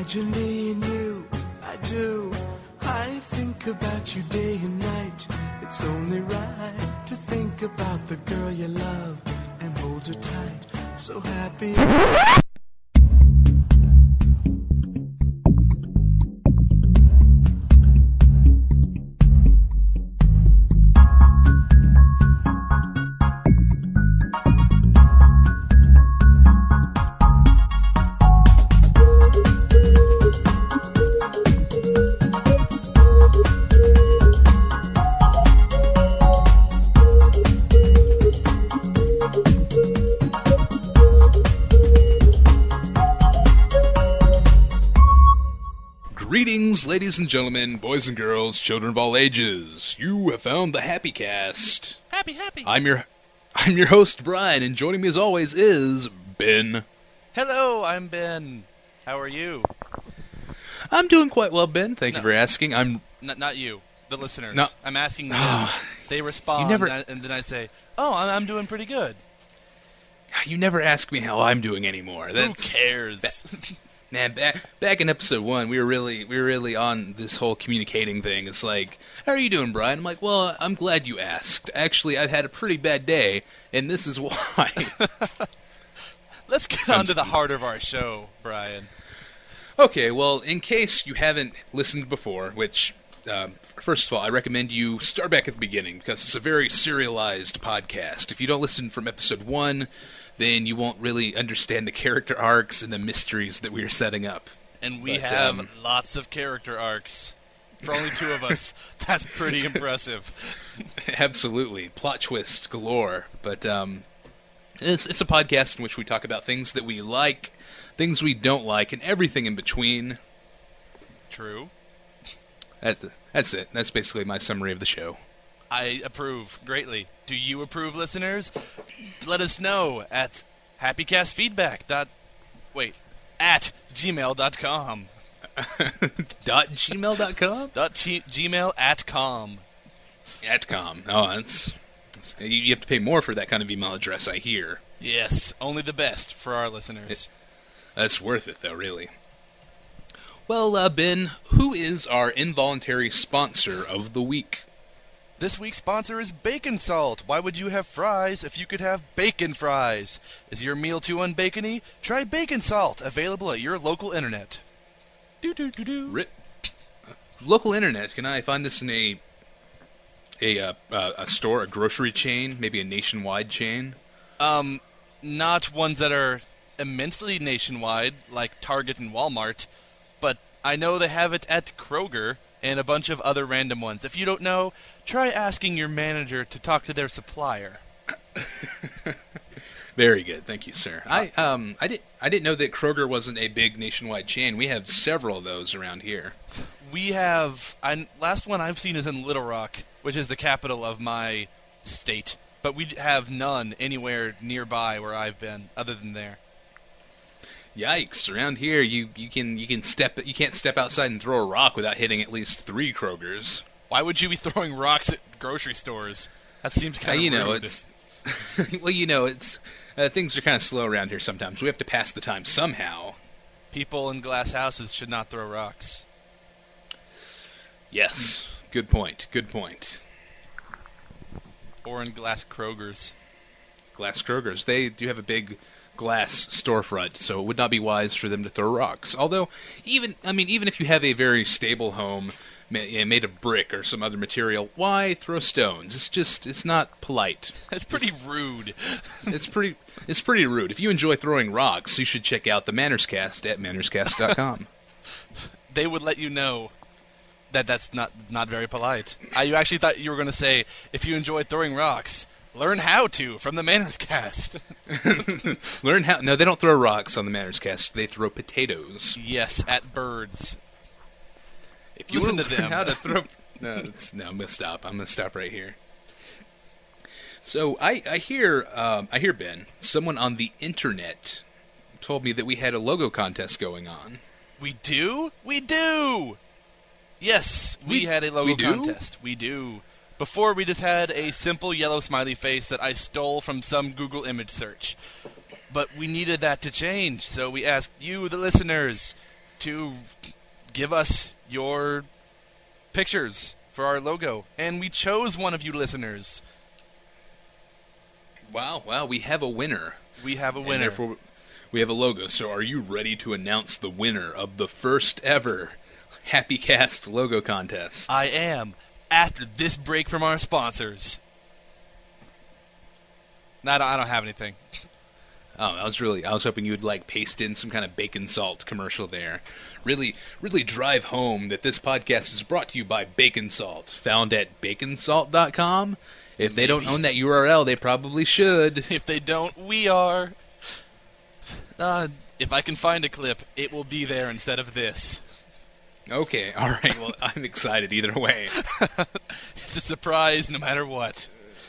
Julie and you, I do. I think about you day and night. It's only right to think about the girl you love and hold her tight. So happy. Greetings, ladies and gentlemen, boys and girls, children of all ages. You have found the Happy Cast. Happy. I'm your host, Brian, and joining me as always is Ben. Hello, I'm Ben. How are you? I'm doing quite well, Ben. Thank you for asking. Not you, the listeners. No. I'm asking them. They respond, and then I say, "Oh, I'm doing pretty good." You never ask me how I'm doing anymore. Who cares? Man, back in episode 1, we were really on this whole communicating thing. It's like, how are you doing, Brian? I'm like, well, I'm glad you asked. Actually, I've had a pretty bad day, and this is why. Let's get on to the heart of our show, Brian. Okay, well, in case you haven't listened before, which, first of all, I recommend you start back at the beginning, because it's a very serialized podcast. If you don't listen from episode 1, then you won't really understand the character arcs and the mysteries that we are setting up. And we have lots of character arcs. For only 2 of us, that's pretty impressive. Absolutely. Plot twist galore. But it's a podcast in which we talk about things that we like, things we don't like, and everything in between. True. That's it. That's basically my summary of the show. I approve greatly. Do you approve, listeners? Let us know at happycastfeedback@gmail.com. .gmail.com? .gmail@com. @com. Oh, you have to pay more for that kind of email address, I hear. Yes, only the best for our listeners. That's worth it, though, really. Well, Ben, who is our involuntary sponsor of the week? This week's sponsor is Bacon Salt. Why would you have fries if you could have bacon fries? Is your meal too unbacony? Try Bacon Salt, available at your local internet. Local internet? Can I find this in a store, a grocery chain, maybe a nationwide chain? Not ones that are immensely nationwide, like Target and Walmart, but I know they have it at Kroger and a bunch of other random ones. If you don't know, try asking your manager to talk to their supplier. Very good, thank you, sir. I didn't know that Kroger wasn't a big nationwide chain. We have several of those around here. We have. Last one I've seen is in Little Rock, which is the capital of my state. But we have none anywhere nearby where I've been, other than there. Yikes! Around here, you can't step outside and throw a rock without hitting at least 3 Krogers. Why would you be throwing rocks at grocery stores? That seems kind of rude. It's well, things are kind of slow around here sometimes. We have to pass the time somehow. People in glass houses should not throw rocks. Yes, good point. Good point. Or in glass Krogers. Glass Krogers. They do have a big glass storefront, so it would not be wise for them to throw rocks. Although, even if you have a very stable home made of brick or some other material, why throw stones? It's not polite. It's pretty rude. It's pretty rude. If you enjoy throwing rocks, you should check out the Mannerscast at mannerscast.com. They would let you know that that's not very polite. You actually thought you were going to say, if you enjoy throwing rocks, learn how to from the Mannerscast. Learn how. No, they don't throw rocks on the Mannerscast. They throw potatoes. Yes, at birds. If you listen to them, how to throw. No, I'm gonna stop. I'm gonna stop right here. So I hear Ben, someone on the internet told me that we had a logo contest going on. We do. Yes, we had a logo contest. We do. Before, we just had a simple yellow smiley face that I stole from some Google image search. But we needed that to change, so we asked you, the listeners, to give us your pictures for our logo. And we chose one of you listeners. Wow, we have a winner. We have a And winner. therefore, we have a logo. So are you ready to announce the winner of the first ever Happy Cast logo contest? I am, after this break from our sponsors. No, I don't have anything. Oh, I was hoping you would like paste in some kind of bacon salt commercial there. Really drive home that this podcast is brought to you by Bacon Salt, found at baconsalt.com. If they don't own that URL, they probably should. If they don't, we are. If I can find a clip, it will be there instead of this. Okay, all right. Well, I'm excited either way. It's a surprise no matter what.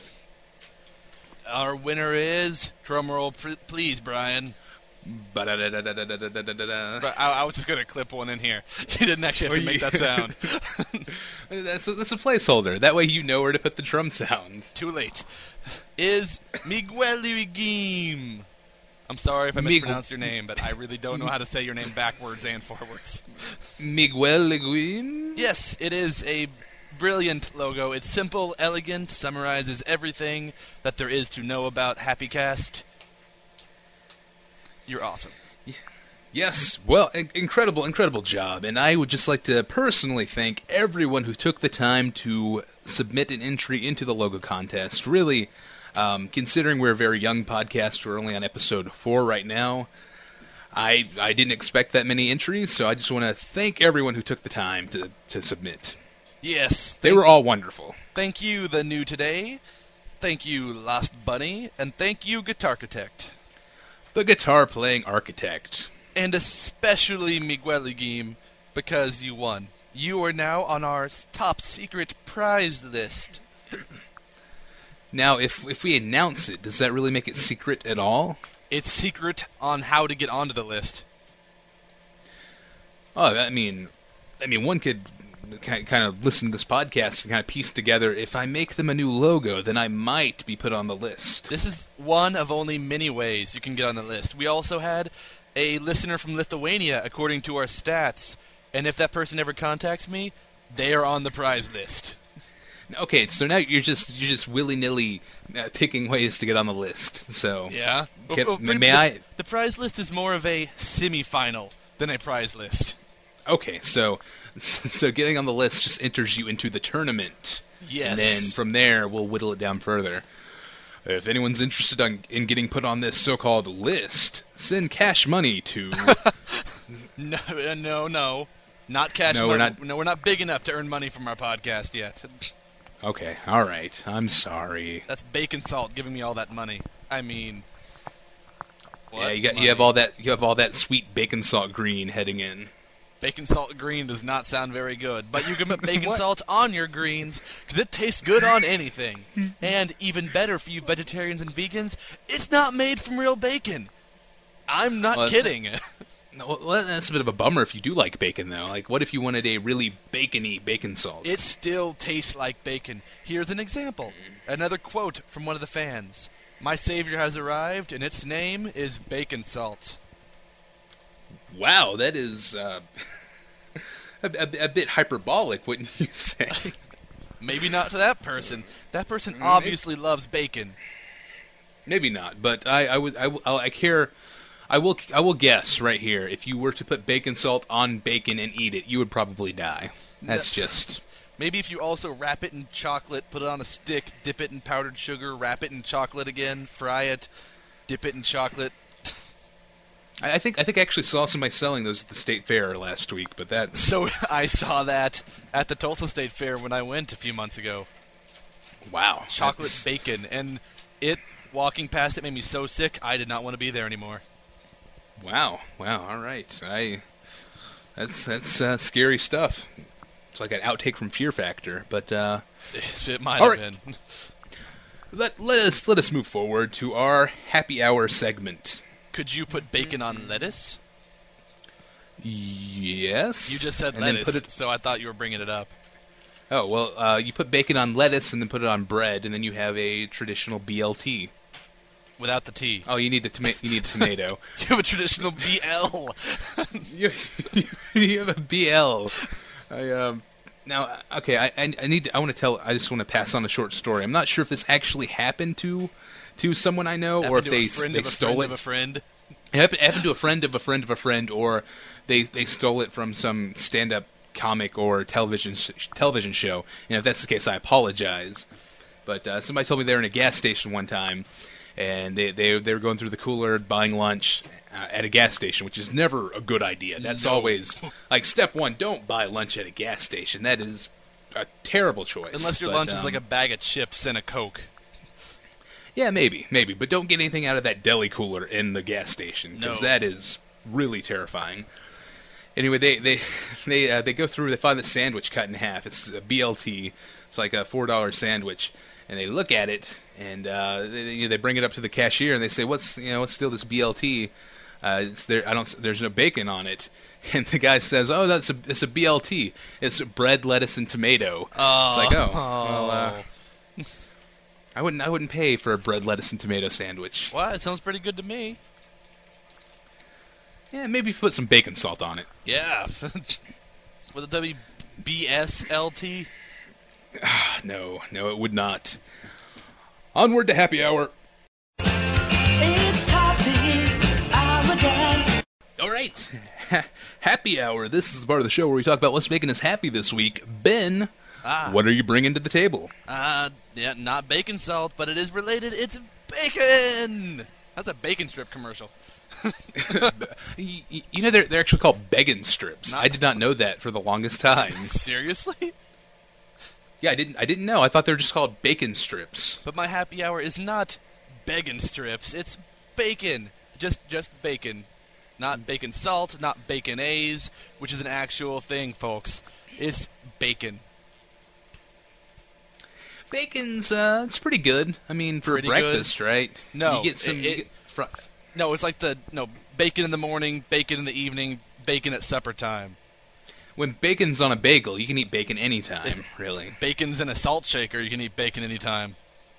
Our winner is... Drumroll, please, Brian. Ba-da-da-da-da-da-da-da-da. I was just going to clip one in here. You didn't actually have to make that sound. That's a placeholder. That way you know where to put the drum sound. Too late. Is Miguel Luigim. I'm sorry if I mispronounced your name, but I really don't know how to say your name backwards and forwards. Miguel Leguin? Yes, it is a brilliant logo. It's simple, elegant, summarizes everything that there is to know about HappyCast. You're awesome. Yes, well, incredible job. And I would just like to personally thank everyone who took the time to submit an entry into the logo contest. Really, considering we're a very young podcast, we're only on episode 4 right now, I didn't expect that many entries, so I just want to thank everyone who took the time to submit. Yes. They were all wonderful. Thank you, The New Today. Thank you, Lost Bunny. And thank you, Guitarchitect. The guitar-playing architect. And especially Miguel Luigim, because you won. You are now on our top secret prize list. Now, if we announce it, does that really make it secret at all? It's secret on how to get onto the list. Oh, I mean, one could kind of listen to this podcast and kind of piece together, if I make them a new logo, then I might be put on the list. This is one of only many ways you can get on the list. We also had a listener from Lithuania, according to our stats, and if that person ever contacts me, they are on the prize list. Okay, so now you're just willy-nilly picking ways to get on the list. So Yeah. The prize list is more of a semi-final than a prize list. Okay, so getting on the list just enters you into the tournament. Yes. And then from there, we'll whittle it down further. If anyone's interested in getting put on this so-called list, send cash money to... No. Not cash No, money. We're not big enough to earn money from our podcast yet. Okay, all right. I'm sorry. That's Bacon Salt giving me all that money. I mean... Yeah, you have all that sweet bacon salt green heading in. Bacon Salt green does not sound very good, but you can put bacon salt on your greens because it tastes good on anything. And even better for you vegetarians and vegans, it's not made from real bacon. I'm not kidding. Well, that's a bit of a bummer if you do like bacon, though. Like, what if you wanted a really bacony bacon salt? It still tastes like bacon. Here's an example. Another quote from one of the fans. My savior has arrived, and its name is Bacon Salt. Wow, that is a bit hyperbolic, wouldn't you say? Maybe not to that person. That person obviously loves bacon. Maybe not, but I will guess right here. If you were to put bacon salt on bacon and eat it, you would probably die. That's just... Maybe if you also wrap it in chocolate, put it on a stick, dip it in powdered sugar, wrap it in chocolate again, fry it, dip it in chocolate. I think I actually saw somebody selling those at the State Fair last week, but that's... So I saw that at the Tulsa State Fair when I went a few months ago. Wow. Chocolate bacon, and walking past it made me so sick, I did not want to be there anymore. Wow, all right. That's scary stuff. It's like an outtake from Fear Factor, but it might have been. Let us move forward to our happy hour segment. Could you put bacon on lettuce? Yes. You just said lettuce, so I thought you were bringing it up. Oh, well, you put bacon on lettuce and then put it on bread, and then you have a traditional BLT. Without the T. Oh, you need you need a tomato. You have a traditional BL. you have a BL. Now, okay, I just want to pass on a short story. I'm not sure if this actually happened to someone I know, or if they stole it. Of a friend. It happened to a friend of a friend of a friend, or they stole it from some stand-up comic or television show. And if that's the case, I apologize. But somebody told me they were in a gas station one time, and they were going through the cooler buying lunch at a gas station, which is never a good idea. That's always like step one: don't buy lunch at a gas station. That is a terrible choice. Unless your lunch is like a bag of chips and a Coke. Yeah, maybe, but don't get anything out of that deli cooler in the gas station, because that is really terrifying. Anyway, they go through, they find the sandwich cut in half. It's a BLT. It's like a $4 sandwich, and they look at it, and they bring it up to the cashier, and they say, "What's still this BLT? There's no bacon on it." And the guy says, "Oh, it's a BLT. It's bread, lettuce, and tomato." It's like, well, I wouldn't pay for a bread, lettuce, and tomato sandwich. Well, it sounds pretty good to me. Yeah, maybe put some bacon salt on it. Yeah. With a WBSLT? No, it would not. Onward to happy hour. It's happy hour time. All right, happy hour. This is the part of the show where we talk about what's making us happy this week. Ben, what are you bringing to the table? Yeah, not bacon salt, but it is related. It's bacon. That's a bacon strip commercial. You know they're actually called beggin' strips. I did not know that for the longest time. Seriously? Yeah, I didn't know. I thought they were just called bacon strips. But my happy hour is not bacon strips. It's bacon. Just bacon. Not bacon salt, not bacon-A's, which is an actual thing, folks. It's bacon. Bacon's it's pretty good. I mean, for Pretty breakfast, good? right? No, you get some. No, it's like bacon in the morning, bacon in the evening, bacon at supper time. When bacon's on a bagel, you can eat bacon anytime, really. Bacon's in a salt shaker, you can eat bacon anytime.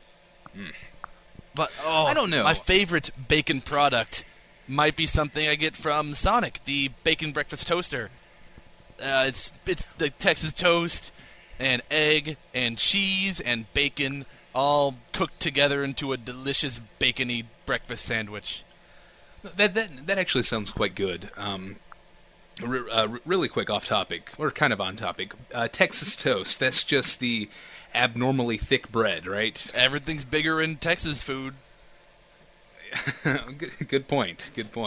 But I don't know. My favorite bacon product might be something I get from Sonic, the bacon breakfast toaster. It's the Texas toast and egg and cheese and bacon all cooked together into a delicious bacony breakfast sandwich. That actually sounds quite good. Really quick off topic, or kind of on topic. Texas toast, that's just the abnormally thick bread, right? Everything's bigger in Texas food. Good point.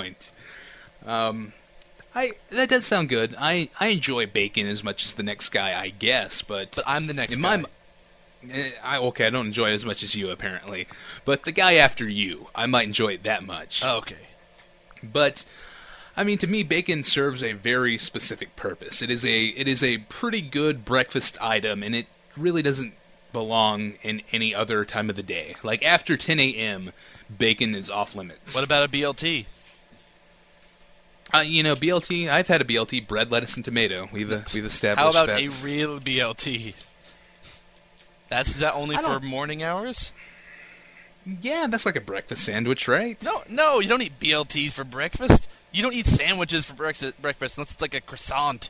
That does sound good. I enjoy bacon as much as the next guy, I guess, but I'm the next guy. I don't enjoy it as much as you, apparently. But the guy after you, I might enjoy it that much. Okay. But, I mean, to me, bacon serves a very specific purpose. It is a pretty good breakfast item, and it really doesn't belong in any other time of the day. Like, after 10 a.m., bacon is off limits. What about a BLT? BLT, I've had a BLT, bread, lettuce, and tomato. We've established. How about a real BLT? Is that only for morning hours? Yeah, that's like a breakfast sandwich, right? No, you don't eat BLTs for breakfast. You don't eat sandwiches for breakfast unless it's like a croissant.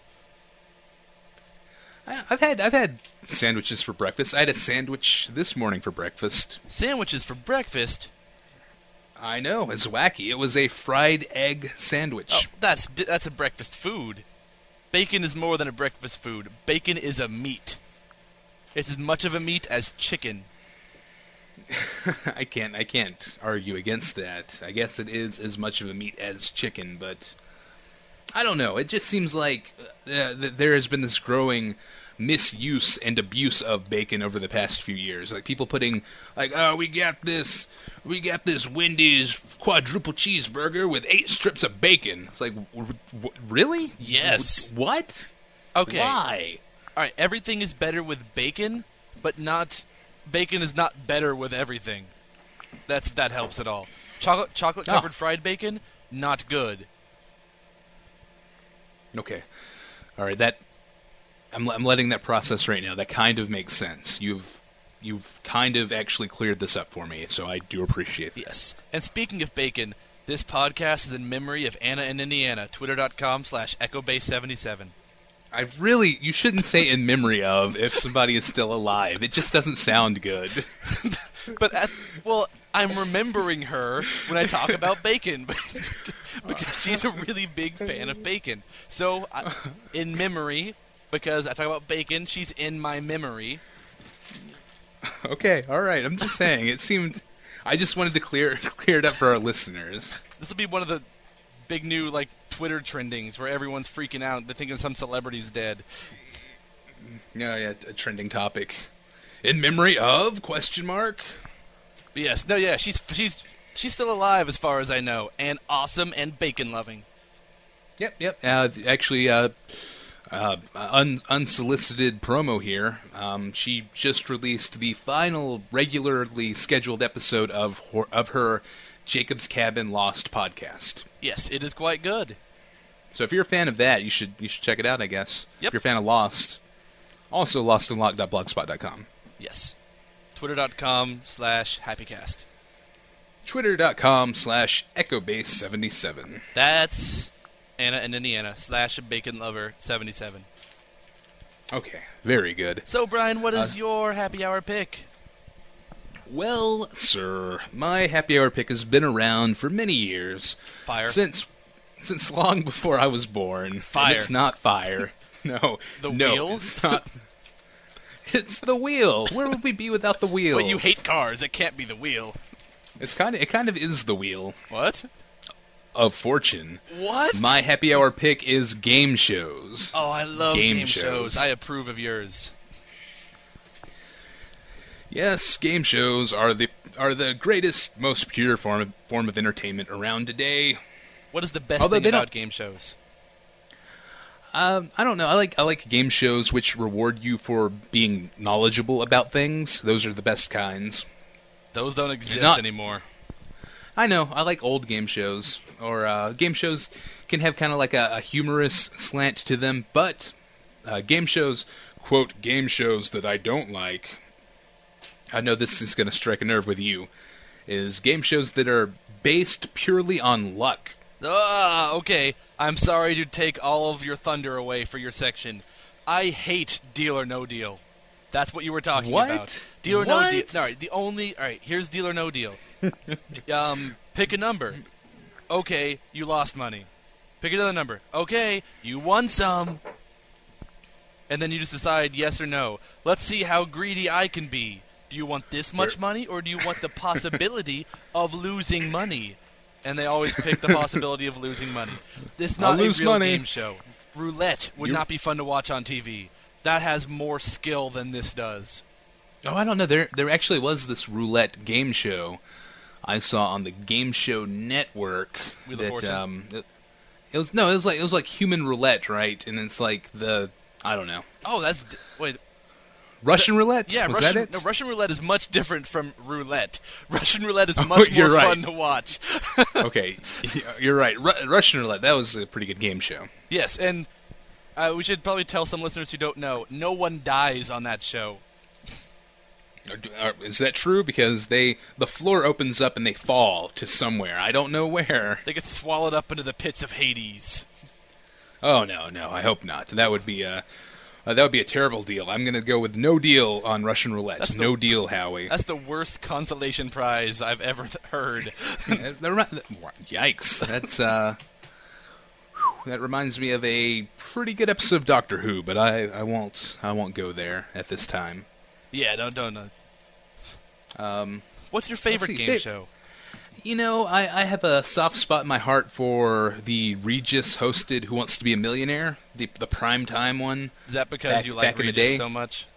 I've had sandwiches for breakfast. I had a sandwich this morning for breakfast. Sandwiches for breakfast? I know, it's wacky. It was a fried egg sandwich. Oh, that's a breakfast food. Bacon is more than a breakfast food. Bacon is a meat. It's as much of a meat as chicken. I can't argue against that. I guess it is as much of a meat as chicken, but I don't know. It just seems like there has been this growing misuse and abuse of bacon over the past few years. Like people putting we got this Wendy's quadruple cheeseburger with 8 strips of bacon. It's like, really? Yes. What? Okay. Why? All right, everything is better with bacon, but bacon is not better with everything. That helps at all. Chocolate covered fried bacon, not good. Okay. All right, I'm letting that process right now. That kind of makes sense. You've you've kind of actually cleared this up for me, so I do appreciate that. Yes. And speaking of bacon, this podcast is in memory of Anna in Indiana. Twitter.com/EchoBase77. You shouldn't say in memory of if somebody is still alive. It just doesn't sound good. But, I'm remembering her when I talk about bacon. Because she's a really big fan of bacon. So, in memory, because I talk about bacon, she's in my memory. Okay, all right. I'm just saying. It seemed... I just wanted to clear it up for our listeners. This will be one of the big new, Twitter trendings where everyone's freaking out. They're thinking some celebrity's dead. Yeah, a trending topic. In memory of, ? But yes, no, yeah, she's still alive as far as I know, and awesome and bacon-loving. Yep. Actually, unsolicited promo here. She just released the final regularly scheduled episode of her Jacob's Cabin Lost podcast. Yes, it is quite good. So if you're a fan of that, you should check it out, I guess. Yep. If you're a fan of Lost, also lostandlocked.blogspot.com. Yes. Twitter.com/happycast. Twitter.com/EchoBase77. That's Anna in Indiana /BaconLover77. Okay, very good. So, Brian, what is your happy hour pick? Well, sir, my happy hour pick has been around for many years. Fire. Since long before I was born. Fire. And it's not fire. No. The no, wheel? It's not. It's the wheel. Where would we be without the wheel? But you hate cars. It can't be the wheel. It kind of is the wheel What? of fortune. What? My happy hour pick is game shows. Oh, I love game shows. shows. I approve of yours. Yes, game shows are the greatest, most pure form of entertainment around today. What is the best Although thing they about don't- game shows? I don't know. I like game shows which reward you for being knowledgeable about things. Those are the best kinds. Those don't exist Not- anymore. I know. I like old game shows. Or game shows can have kind of like a humorous slant to them. But game shows, quote, game shows that I don't like, I know this is going to strike a nerve with you, is game shows that are based purely on luck. Okay. I'm sorry to take all of your thunder away for your section. I hate Deal or No Deal. That's what you were talking What? about. Deal or No What? Deal. All right, here's Deal or No Deal. Pick a number. Okay, you lost money. Pick another number. Okay, you won some. And then you just decide yes or no. Let's see how greedy I can be. Do you want this much money, or do you want the possibility of losing money? And they always pick the possibility of losing money. This is not I'll a lose real money. game show. Roulette would not be fun to watch on TV. That has more skill than this does. Oh, I don't know. There actually was this roulette game show I saw on the Game Show Network. Wheel of Fortune? It was like Human Roulette, right? And it's like I don't know. Oh, wait. Russian roulette? Yeah, was Russian, that it? No, Russian roulette is much different from roulette. Russian roulette is much more you're right. fun to watch. Okay, you're right. Russian roulette. That was a pretty good game show. Yes, and we should probably tell some listeners who don't know, no one dies on that show. Is that true? Because the floor opens up and they fall to somewhere. I don't know where. They get swallowed up into the pits of Hades. Oh no, I hope not. That would be a terrible deal. I'm going to go with no deal on Russian roulette. No deal, Howie. That's the worst consolation prize I've ever heard. Yikes! That reminds me of a pretty good episode of Doctor Who, but I won't go there at this time. Yeah, don't. What's your favorite game show? You know, I have a soft spot in my heart for the Regis-hosted Who Wants to Be a Millionaire, the primetime one. Is that because you like back in the Regis day? so much?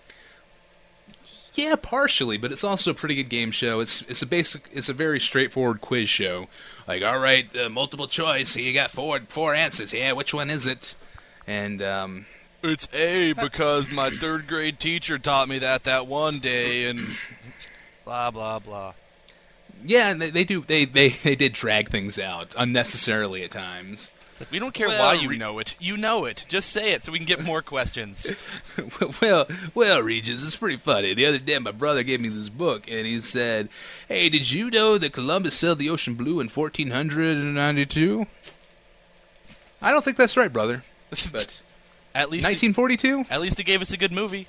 Yeah, partially, but it's also a pretty good game show. It's a very straightforward quiz show. Like, all right, multiple choice. You got four answers. Yeah, which one is it? And It's A because my third grade teacher taught me that one day, and blah blah blah. yeah, and they did drag things out unnecessarily at times. We don't care Well, why you know it. You know it. Just say it so we can get more questions. well, Regis, it's pretty funny. The other day, my brother gave me this book, and he said, "Hey, did you know that Columbus sailed the ocean blue in 1492?" I don't think that's right, brother. But At least 1942? At least it gave us a good movie.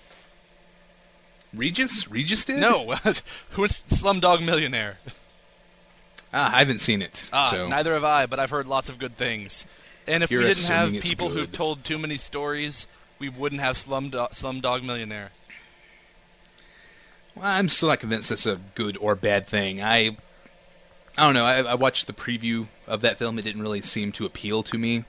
Regis did? No, who was Slumdog Millionaire? I haven't seen it. So. Neither have I, but I've heard lots of good things. And if You're we didn't have assuming it's people good. who've told too many stories, we wouldn't have Slumdog Millionaire. Well, I'm still not convinced that's a good or bad thing. I don't know. I watched the preview of that film. It didn't really seem to appeal to me.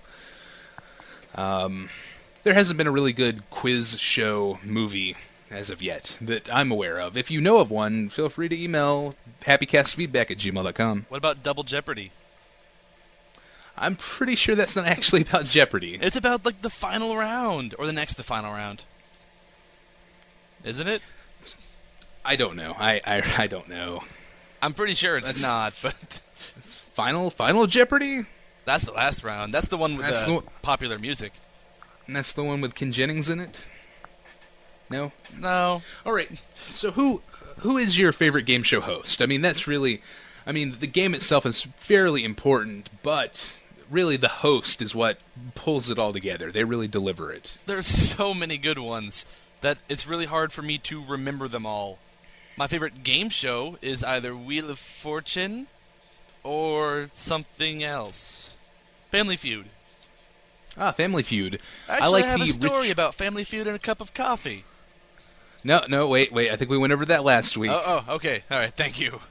There hasn't been a really good quiz show movie as of yet that I'm aware of. If you know of one, feel free to email happycastfeedback@gmail.com. What about Double Jeopardy? I'm pretty sure that's not actually about Jeopardy. It's about, like, the final round, or the next to final round. Isn't it? I don't know. I don't know. I'm pretty sure it's That's- not, but It's Final Jeopardy? that's the last round. That's the one with That's the the- popular music. And that's the one with Ken Jennings in it? No? No. All right. So who is your favorite game show host? I mean, that's really... I mean, the game itself is fairly important, but really the host is what pulls it all together. They really deliver it. There's so many good ones that it's really hard for me to remember them all. My favorite game show is either Wheel of Fortune or something else. Family Feud. Family Feud. Actually, I have a the story about Family Feud and a cup of coffee. No, wait. I think we went over that last week. Oh, okay. All right, thank you.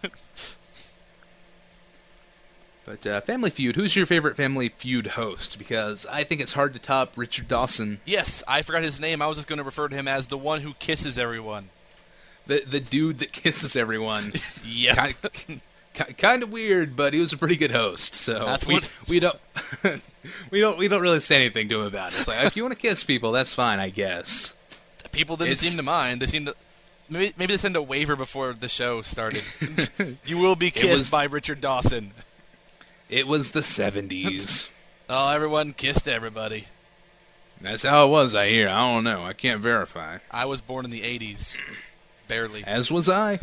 But Family Feud, who's your favorite Family Feud host? Because I think it's hard to top Richard Dawson. Yes, I forgot his name. I was just going to refer to him as the one who kisses everyone. The dude that kisses everyone. Yep. Kind of weird, but he was a pretty good host. So That's we what- we don't really say anything to him about it. It's like, if you want to kiss people, that's fine, I guess. People didn't It's- seem to mind. They seemed to... Maybe they sent a waiver before the show started. You will be kissed was- by Richard Dawson. It was the 70s. Oh, everyone kissed everybody. That's how it was, I hear. I don't know. I can't verify. I was born in the 80s. Barely. As was I.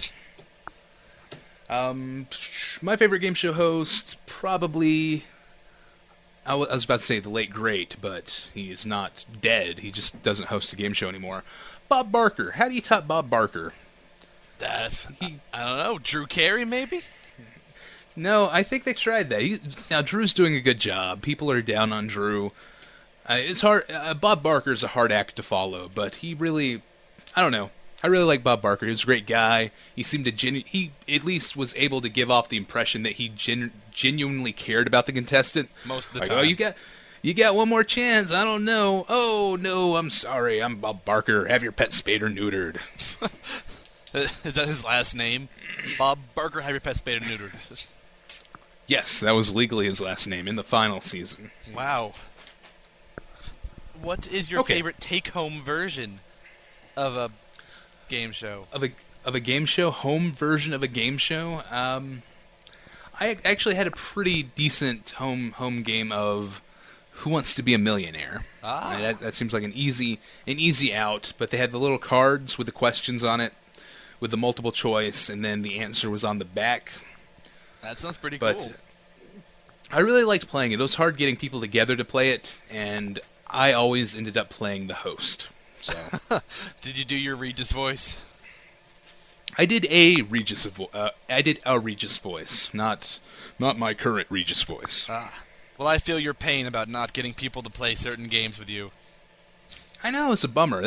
My favorite game show host, probably... I was about to say the late great, but he is not dead. He just doesn't host a game show anymore. Bob Barker. How do you top Bob Barker? I don't know. Drew Carey, maybe? No, I think they tried that. Now, Drew's doing a good job. People are down on Drew. It's hard. Bob Barker's a hard act to follow, but he really... I don't know. I really like Bob Barker. He was a great guy. He seemed to... he at least was able to give off the impression that he genuinely cared about the contestant. Most of the Like, time. oh, you got one more chance. I don't know. Oh, no, I'm sorry. I'm Bob Barker. Have your pet spayed or neutered. Is that his last name? Bob Barker, have your pet spayed and neutered. Yes, that was legally his last name in the final season. Wow. What is your Okay. favorite take-home version of a game show? Of a game show, home version of a game show. I actually had a pretty decent home game of Who Wants to Be a Millionaire. Ah. That seems like an easy out, but they had the little cards with the questions on it, with the multiple choice, and then the answer was on the back. That sounds pretty But cool. I really liked playing it. It was hard getting people together to play it, and I always ended up playing the host. So Did you do your Regis voice? I did a Regis voice, not my current Regis voice. Well, I feel your pain about not getting people to play certain games with you. I know, it's a bummer.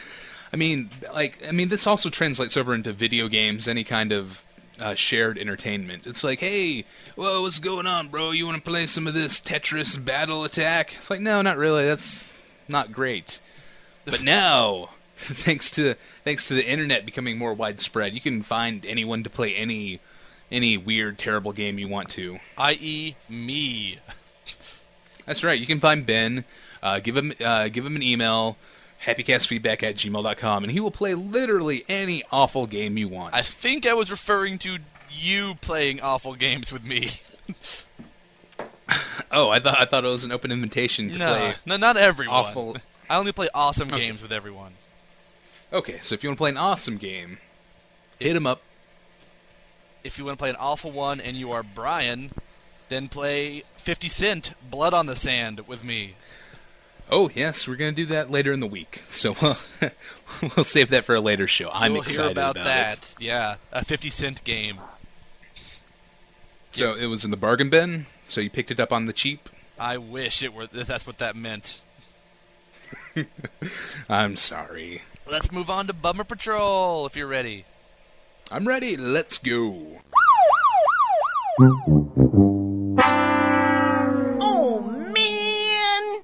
This also translates over into video games, any kind of shared entertainment. It's like, hey, whoa, what's going on, bro? You want to play some of this Tetris Battle Attack? It's like, no, not really. That's not great. But now, thanks to the internet becoming more widespread, you can find anyone to play any weird, terrible game you want to. I.e., me. That's right. You can find Ben. Give him an email, happycastfeedback@gmail.com, and he will play literally any awful game you want. I think I was referring to you playing awful games with me. Oh, I thought it was an open invitation to play. No, not everyone. Awful. I only play awesome games with everyone. Okay, so if you want to play an awesome game, hit him up. If you want to play an awful one and you are Brian, then play 50 Cent, Blood on the Sand with me. Oh, yes, we're going to do that later in the week. So we'll save that for a later show. I'm excited hear about that. it. Yeah, a 50 Cent game. So it was in the bargain bin, so you picked it up on the cheap? I wish it were. That's what that meant. I'm sorry. Let's move on to Bummer Patrol, if you're ready. I'm ready. Let's go. Oh, man!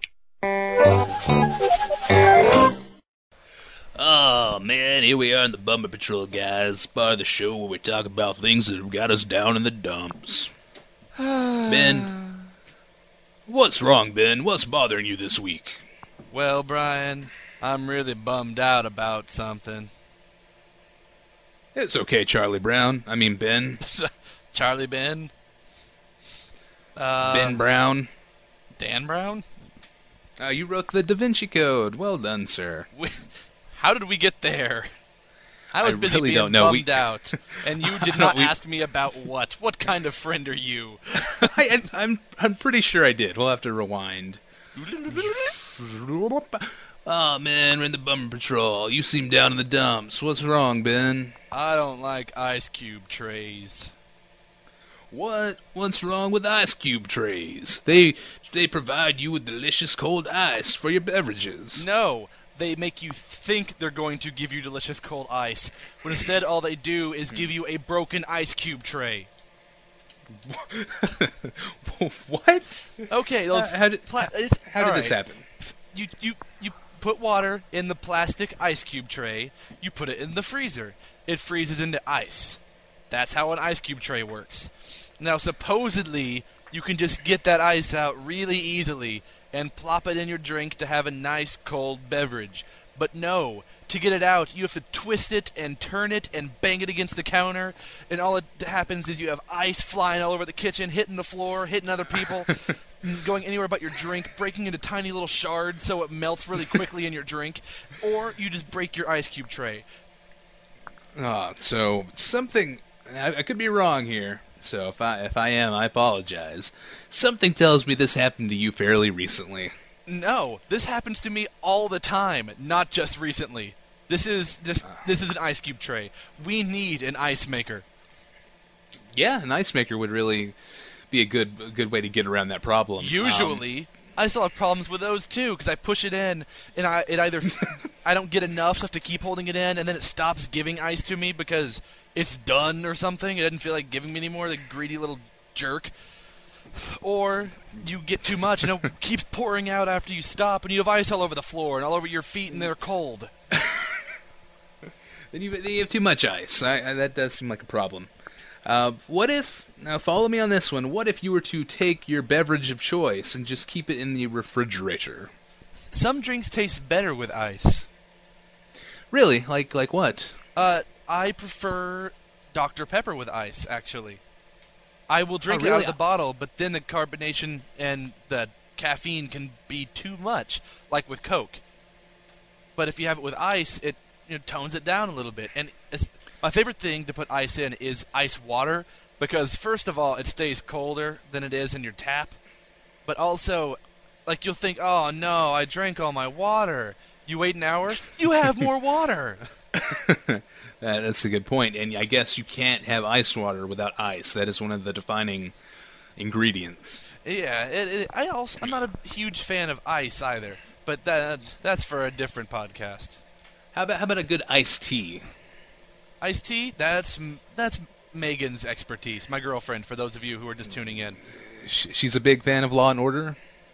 Oh, man, here we are in the Bummer Patrol, guys. Part of the show where we talk about things that have got us down in the dumps. Ben, what's wrong, Ben? What's bothering you this week? Well, Brian, I'm really bummed out about something. It's okay, Charlie Brown. I mean, Ben. Charlie Ben? Ben Brown. Dan Brown? You wrote the Da Vinci Code. Well done, sir. How did we get there? I was busy really being don't know. bummed out, and you did not ask me about what. What kind of friend are you? I'm pretty sure I did. We'll have to rewind. Oh, man, we're in the Bummer Patrol. You seem down in the dumps. What's wrong, Ben? I don't like ice cube trays. What? What's wrong with ice cube trays? They provide you with delicious cold ice for your beverages. No, they make you think they're going to give you delicious cold ice, but instead all they do is give you a broken ice cube tray. What? Okay, how did this happen? You put water in the plastic ice cube tray, you put it in the freezer. It freezes into ice. That's how an ice cube tray works. Now, supposedly, you can just get that ice out really easily and plop it in your drink to have a nice cold beverage. But no, to get it out, you have to twist it and turn it and bang it against the counter, and all it happens is you have ice flying all over the kitchen, hitting the floor, hitting other people, going anywhere but your drink, breaking into tiny little shards so it melts really quickly in your drink, or you just break your ice cube tray. So something... I could be wrong here, so if I am, I apologize. Something tells me this happened to you fairly recently. No, this happens to me all the time, not just recently. This is an ice cube tray. We need an ice maker. Yeah, an ice maker would really be a good way to get around that problem. Usually, I still have problems with those too because I push it in and it either I don't get enough, so I have to keep holding it in, and then it stops giving ice to me because it's done or something. It doesn't feel like giving me anymore. The greedy little jerk. Or you get too much and it keeps pouring out after you stop, and you have ice all over the floor and all over your feet, and they're cold. Then you have too much ice. That does seem like a problem. What if, now follow me on this one, what if you were to take your beverage of choice and just keep it in the refrigerator? Some drinks taste better with ice. Really? Like what? I prefer Dr. Pepper with ice, actually. I will drink it out really? of the bottle, but then the carbonation and the caffeine can be too much, like with Coke. But if you have it with ice, it tones it down a little bit. And my favorite thing to put ice in is ice water, because first of all, it stays colder than it is in your tap. But also, like, you'll think, oh no, I drank all my water. You wait an hour, you have more water. That's a good point. And I guess you can't have ice water without ice. That is one of the defining ingredients. Yeah, I'm not a huge fan of ice either, but that's for a different podcast. How about a good iced tea? Iced tea? That's Megan's expertise. My girlfriend, for those of you who are just tuning in. She's a big fan of Law and Order?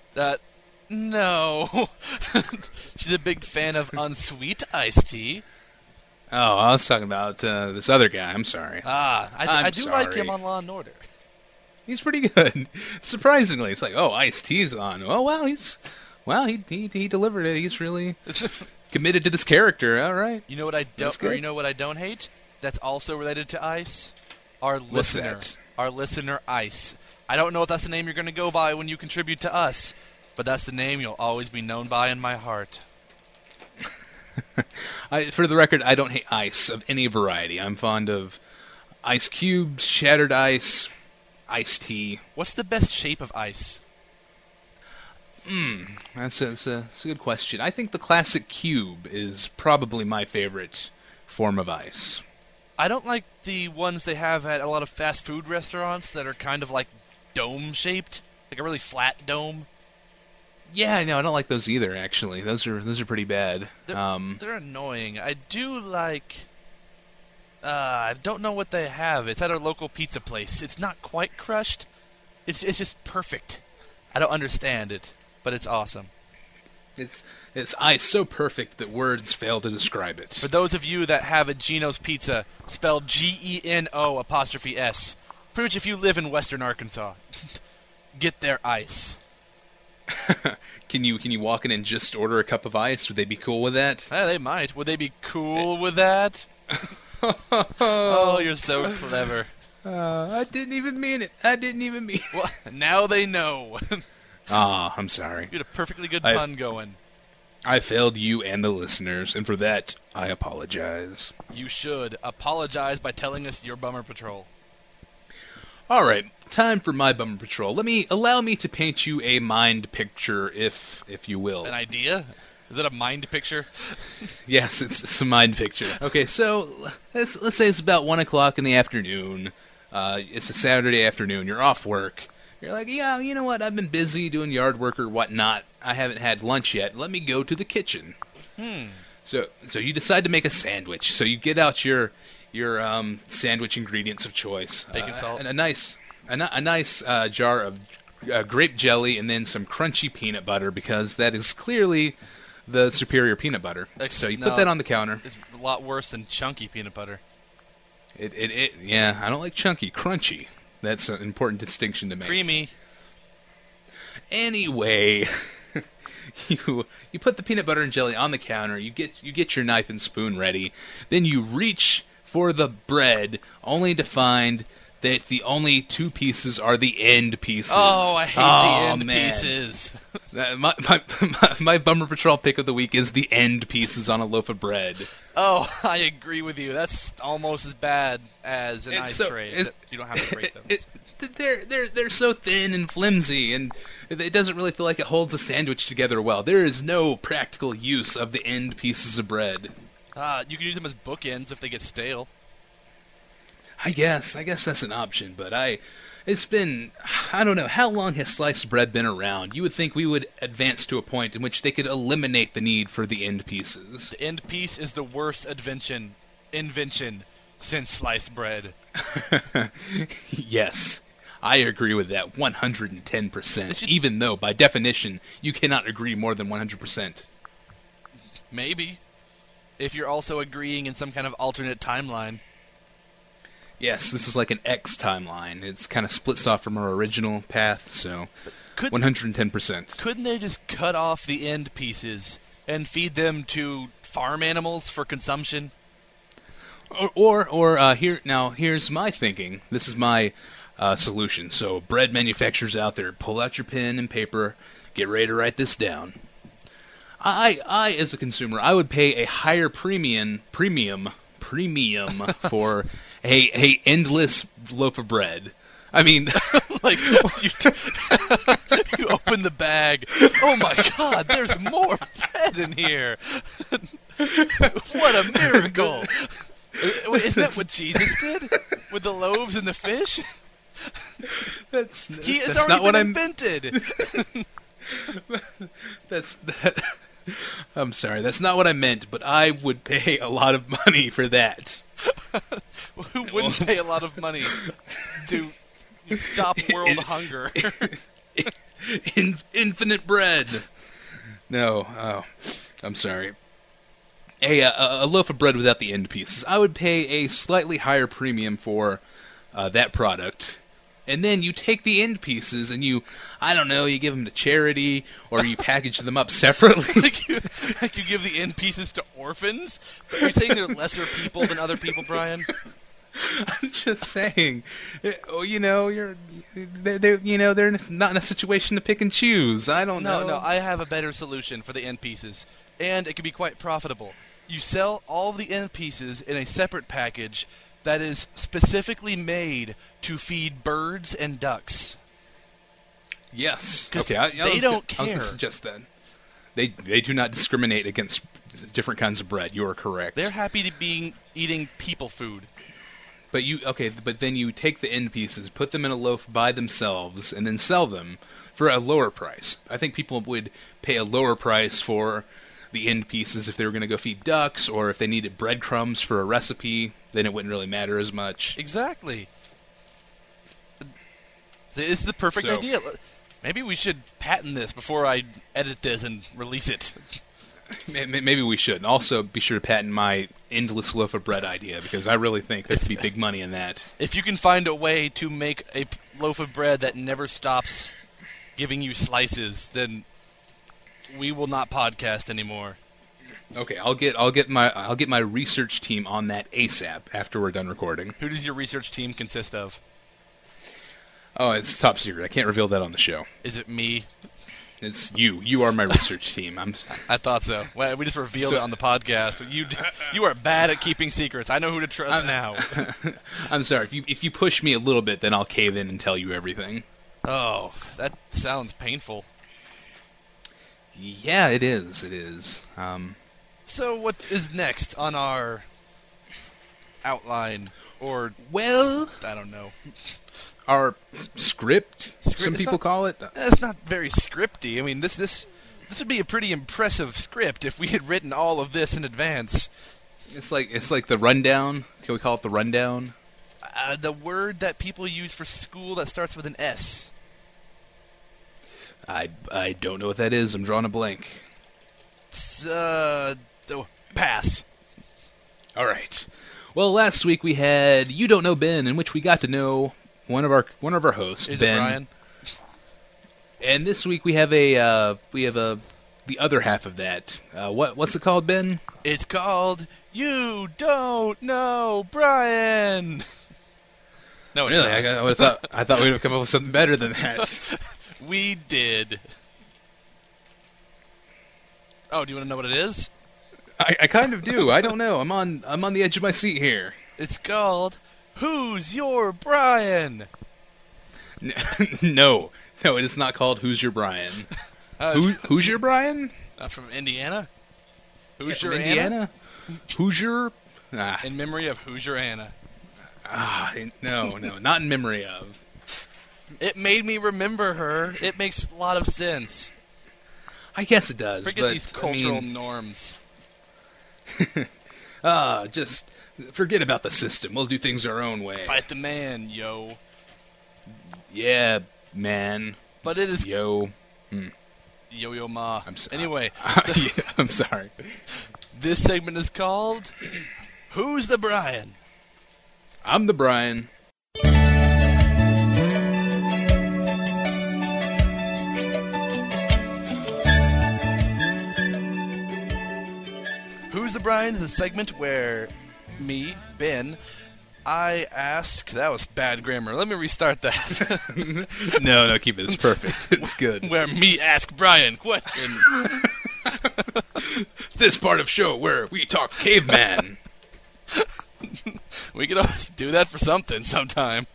No. She's a big fan of unsweet iced tea. Oh, I was talking about this other guy. I'm sorry. I do sorry. like him on Law and Order. He's pretty good. Surprisingly, it's like, oh, iced tea's on. Oh, wow, he delivered it. He's really committed to this character. All right. You know what I don't? Or you know what I don't hate? That's also related to ice. Our listener, Ice. I don't know if that's the name you're going to go by when you contribute to us, but that's the name you'll always be known by in my heart. For the record, I don't hate ice of any variety. I'm fond of ice cubes, shattered ice, iced tea. What's the best shape of ice? That's a good question. I think the classic cube is probably my favorite form of ice. I don't like the ones they have at a lot of fast food restaurants that are kind of like dome-shaped, like a really flat dome. Yeah, no, I don't like those either, actually. Those are pretty bad. They're annoying. I do like... I don't know what they have. It's at our local pizza place. It's not quite crushed. It's just perfect. I don't understand it, but it's awesome. It's ice so perfect that words fail to describe it. For those of you that have a Geno's Pizza, spelled GENO''S, pretty much if you live in western Arkansas, get their ice. Can you walk in and just order a cup of ice? Would they be cool with that? They might. Would they be cool with that? Oh, you're so clever. I didn't even mean it. I didn't even mean it. Well, now they know. I'm sorry. You had a perfectly good pun going. I failed you and the listeners, and for that, I apologize. You should. Apologize by telling us your Bummer Patrol. Alright, time for my Bummer Patrol. Allow me to paint you a mind picture, if you will. An idea? Is that a mind picture? Yes, it's a mind picture. Okay, so let's say it's about 1 o'clock in the afternoon. It's a Saturday afternoon. You're off work. You're like, yeah, you know what? I've been busy doing yard work or whatnot. I haven't had lunch yet. Let me go to the kitchen. So you decide to make a sandwich. So you get out your sandwich ingredients of choice. Bacon salt. And a nice jar of grape jelly, and then some crunchy peanut butter, because that is clearly the superior peanut butter. So you put that on the counter. It's a lot worse than chunky peanut butter. Yeah, I don't like chunky. Crunchy. That's an important distinction to make. Creamy. Anyway, you put the peanut butter and jelly on the counter. You get your knife and spoon ready. Then you reach for the bread, only to find that the only two pieces are the end pieces. Oh, I hate the end pieces. My Bummer Patrol pick of the week is the end pieces on a loaf of bread. Oh, I agree with you. That's almost as bad as an ice tray. You don't have to break them. They're so thin and flimsy, and it doesn't really feel like it holds a sandwich together well. There is no practical use of the end pieces of bread. You can use them as bookends if they get stale. I guess that's an option, but it's been, I don't know, how long has sliced bread been around? You would think we would advance to a point in which they could eliminate the need for the end pieces. The end piece is the worst invention since sliced bread. Yes, I agree with that 110%, even though, by definition, you cannot agree more than 100%. Maybe. If you're also agreeing in some kind of alternate timeline. Yes, this is like an X timeline. It's kind of splits off from our original path, so 110%. Couldn't they just cut off the end pieces and feed them to farm animals for consumption? Here's my thinking. This is my solution. So, bread manufacturers out there, pull out your pen and paper, get ready to write this down. I as a consumer, I would pay a higher premium for a endless loaf of bread. I mean, like you open the bag. Oh my God! There's more bread in here. What a miracle! Isn't that what Jesus did with the loaves and the fish? That's not what I invented. I'm sorry, that's not what I meant, but I would pay a lot of money for that. Who wouldn't pay a lot of money to stop world hunger? Infinite bread. No, I'm sorry. A loaf of bread without the end pieces. I would pay a slightly higher premium for that product. And then you take the end pieces and you give them to charity, or you package them up separately. like you give the end pieces to orphans? Are you saying they're lesser people than other people, Brian? I'm just saying, they're not in a situation to pick and choose. I don't know. No, I have a better solution for the end pieces, and it can be quite profitable. You sell all the end pieces in a separate package that is specifically made to feed birds and ducks. Yes. 'Cause Okay. they don't care. I was going to suggest that. They do not discriminate against different kinds of bread. You are correct. They're happy to be eating people food. But then you take the end pieces, put them in a loaf by themselves, and then sell them for a lower price. I think people would pay a lower price for the end pieces if they were going to go feed ducks, or if they needed breadcrumbs for a recipe, then it wouldn't really matter as much. Exactly. This is the perfect idea. Maybe we should patent this before I edit this and release it. Maybe we should. And also, be sure to patent my endless loaf of bread idea, because I really think there could be big money in that. If you can find a way to make a loaf of bread that never stops giving you slices, then we will not podcast anymore. Okay, I'll get my research team on that ASAP after we're done recording. Who does your research team consist of? Oh, it's top secret. I can't reveal that on the show. Is it me? It's you. You are my research team. I thought so. Well, we just revealed it on the podcast. You are bad at keeping secrets. I know who to trust now. I'm sorry. If you push me a little bit, then I'll cave in and tell you everything. Oh, that sounds painful. Yeah, it is. It is. So what is next on our outline? Or, well, I don't know. Our script, some people call it. It's not very scripty. I mean, this would be a pretty impressive script if we had written all of this in advance. It's like the rundown. Can we call it the rundown? The word that people use for school that starts with an S. I don't know what that is. I'm drawing a blank. Pass. All right. Well, last week we had You Don't Know Ben, in which we got to know one of our hosts, Is Ben. it Brian? And this week we have the other half of that. What's it called, Ben? It's called You Don't Know Brian. No, it's Really? not. I thought we'd have come up with something better than that. We did. Oh, do you want to know what it is? I kind of do. I don't know. I'm on the edge of my seat here. It's called Who's Your Brian? No, it is not called Who's Your Brian. Who's Your Brian? From Indiana? Who's From Your Indiana? Anna? Who's Your... In memory of Who's Your Anna? No, not in memory of. It made me remember her. It makes a lot of sense. I guess it does. Forget these cultural norms. Just forget about the system. We'll do things our own way. Fight the man, yo. Yeah, man. But it is... Yo. Yo ma. Anyway. Yeah, I'm sorry. This segment is called Who's the Brian? I'm the Brian. Who's the Brian is a segment where me, Ben, I ask... That was bad grammar. Let me restart that. No, keep it. It's perfect. It's good. Where me ask Brian question. This part of show where we talk caveman. We could always do that for something sometime.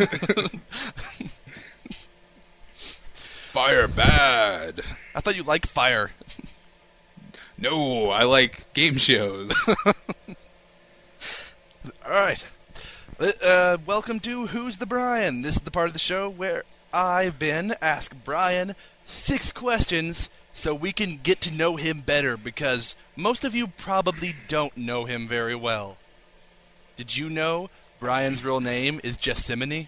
Fire bad. I thought you liked fire. No, I like game shows. All right. Welcome to Who's the Brian? This is the part of the show where I, Ben, ask Brian 6 questions so we can get to know him better, because most of you probably don't know him very well. Did you know Brian's real name is Jessiminy?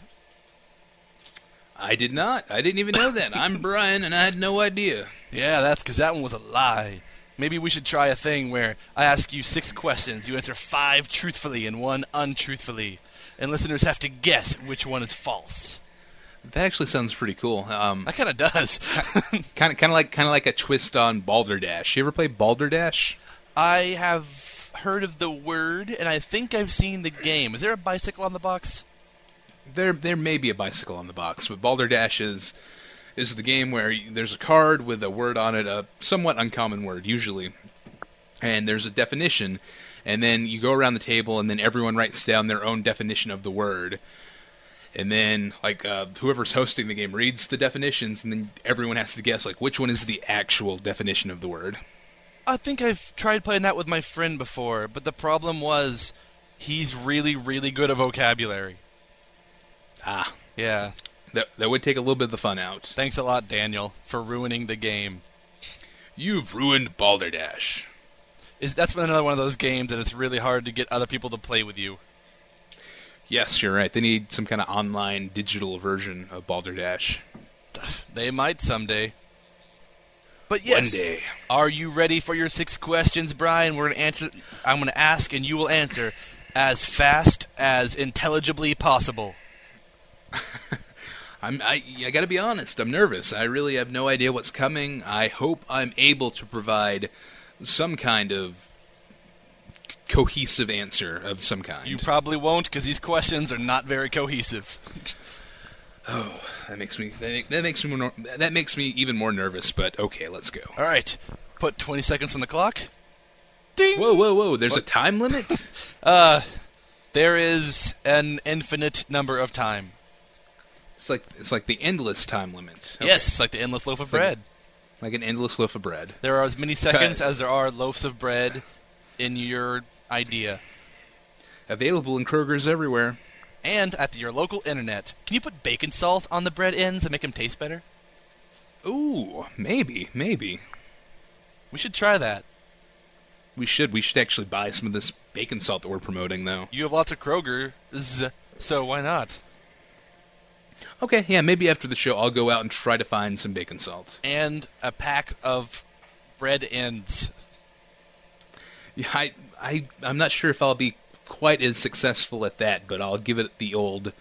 I did not. I didn't even know that. I'm Brian, and I had no idea. Yeah, that's because that one was a lie. Maybe we should try a thing where I ask you 6 questions, you answer 5 truthfully and 1 untruthfully, and listeners have to guess which one is false. That actually sounds pretty cool. That kind of does. kind of like a twist on Balderdash. You ever play Balderdash? I have heard of the word, and I think I've seen the game. Is there a bicycle on the box? There may be a bicycle on the box, but Balderdash is the game where there's a card with a word on it, a somewhat uncommon word usually, and there's a definition, and then you go around the table, and then everyone writes down their own definition of the word, and then whoever's hosting the game reads the definitions, and then everyone has to guess which one is the actual definition of the word. I think I've tried playing that with my friend before, but the problem was he's really, really good at vocabulary. Ah. Yeah. That would take a little bit of the fun out. Thanks a lot, Daniel, for ruining the game. You've ruined Balderdash. That's been another one of those games that it's really hard to get other people to play with you. Yes, you're right. They need some kind of online digital version of Balderdash. They might someday. But yes, one day. Are you ready for your 6 questions, Brian? We're going to answer. I'm going to ask, and you will answer as fast as intelligibly possible. I got to be honest. I'm nervous. I really have no idea what's coming. I hope I'm able to provide some kind of cohesive answer of some kind. You probably won't, because these questions are not very cohesive. Oh, that makes me even more nervous. But okay, let's go. All right, put 20 seconds on the clock. Ding. Whoa! There's a time limit. There is an infinite number of time. It's like the endless time limit. Okay. Yes, it's like the endless loaf of bread. Like an endless loaf of bread. There are as many seconds as there are loaves of bread in your idea. Available in Kroger's everywhere. And at your local internet. Can you put bacon salt on the bread ends and make them taste better? Ooh, maybe. We should try that. We should actually buy some of this bacon salt that we're promoting, though. You have lots of Kroger's, so why not? Okay, yeah, maybe after the show I'll go out and try to find some bacon salt. And a pack of bread ends. Yeah, I'm not sure if I'll be quite as successful at that, but I'll give it the old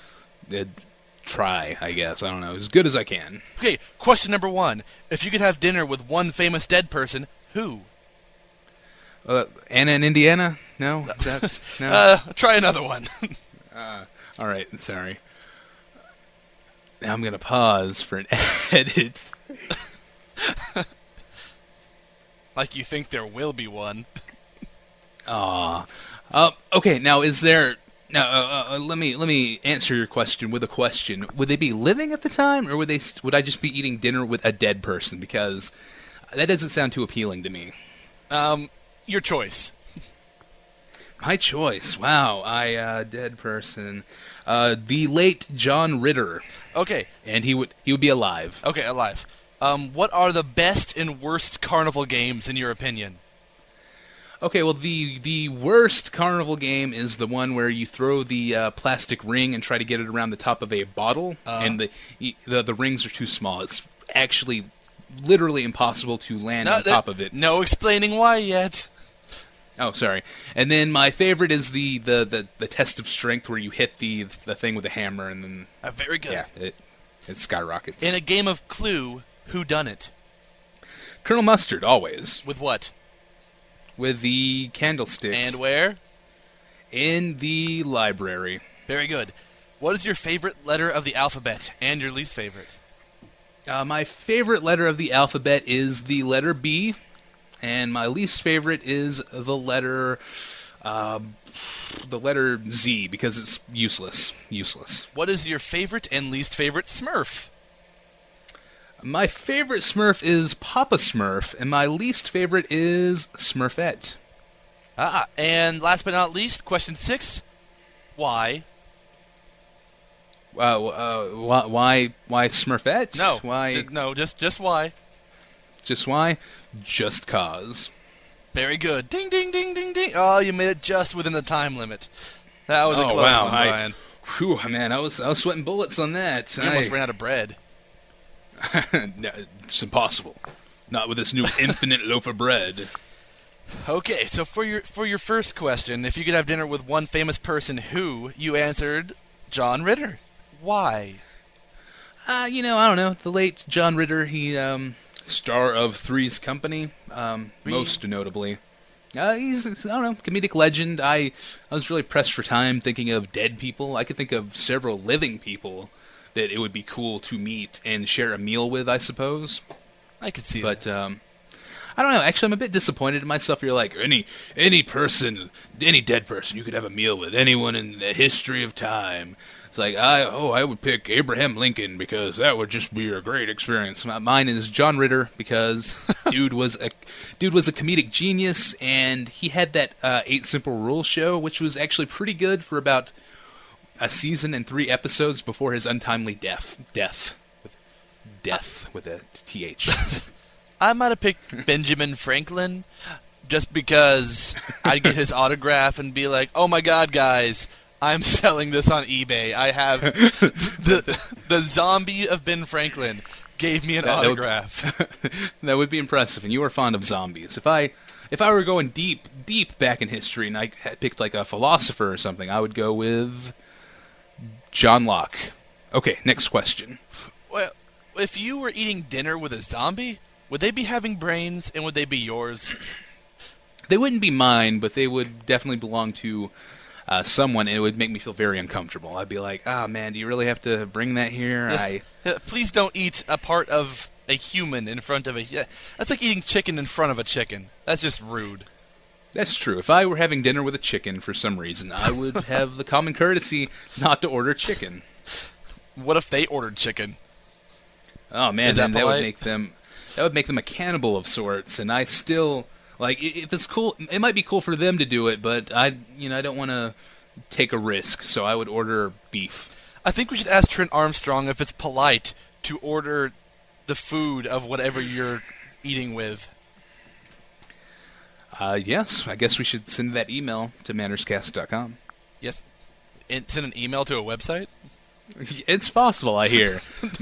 try, I guess. I don't know, as good as I can. Okay, question number 1. If you could have dinner with one famous dead person, who? Anna in Indiana? No? No? Try another one. All right, sorry. Now I'm going to pause for an edit. Like you think there will be one. Aw. Okay, now is there... Now, let me answer your question with a question. Would they be living at the time, or would I just be eating dinner with a dead person? Because that doesn't sound too appealing to me. Your choice. My choice. Wow. Dead person. The late John Ritter. Okay. And he would be alive. Okay, alive. What are the best and worst carnival games in your opinion? Okay, well, the worst carnival game is the one where you throw the plastic ring and try to get it around the top of a bottle, and the rings are too small. It's actually literally impossible to land on top of it. No explaining why yet. Oh, sorry. And then my favorite is the test of strength, where you hit the thing with a hammer, and then very good. Yeah, it skyrockets. In a game of Clue, who done it? Colonel Mustard, always. With what? With the candlestick. And where? In the library. Very good. What is your favorite letter of the alphabet and your least favorite? My favorite letter of the alphabet is the letter B, and my least favorite is the letter Z, because it's useless. Useless. What is your favorite and least favorite Smurf? My favorite Smurf is Papa Smurf, and my least favorite is Smurfette. And last but not least, question 6. Why? Why Smurfette? No. Why? Just why? Just why? Just cause. Very good. Ding, ding, ding, ding, ding. Oh, you made it just within the time limit. That was a close one, Brian. Whew, man, I was sweating bullets on that. You almost ran out of bread. No, it's impossible. Not with this new infinite loaf of bread. Okay, so for your first question, if you could have dinner with one famous person, who? You answered John Ritter. Why? I don't know. The late John Ritter, he star of Three's Company, most notably. He's, I don't know, comedic legend. I was really pressed for time thinking of dead people. I could think of several living people that it would be cool to meet and share a meal with, I suppose. I could see But, that. I don't know. Actually, I'm a bit disappointed in myself. You're like, any person, any dead person you could have a meal with, anyone in the history of time. It's like, I would pick Abraham Lincoln because that would just be a great experience. Mine is John Ritter because dude was a comedic genius, and he had that 8 Simple Rules show, which was actually pretty good for about a season and 3 episodes before his untimely death with a TH. I might have picked Benjamin Franklin just because I'd get his autograph and be like, oh my god, guys, I'm selling this on eBay. I have the zombie of Ben Franklin gave me an autograph. That would be impressive, and you are fond of zombies. If I were going deep back in history and I had picked like a philosopher or something, I would go with John Locke. Okay, next question. Well, if you were eating dinner with a zombie, would they be having brains, and would they be yours? They wouldn't be mine, but they would definitely belong to someone, and it would make me feel very uncomfortable. I'd be like, oh man, do you really have to bring that here? Please don't eat a part of a human in front of a... That's like eating chicken in front of a chicken. That's just rude. That's true. If I were having dinner with a chicken for some reason, I would have the common courtesy not to order chicken. What if they ordered chicken? Oh man, Is that then polite? that would make them a cannibal of sorts, and I still like if it's cool. It might be cool for them to do it, but I don't want to take a risk, so I would order beef. I think we should ask Trent Armstrong if it's polite to order the food of whatever you're eating with. Yes, I guess we should send that email to mannerscast.com. Yes. And send an email to a website? It's possible, I hear.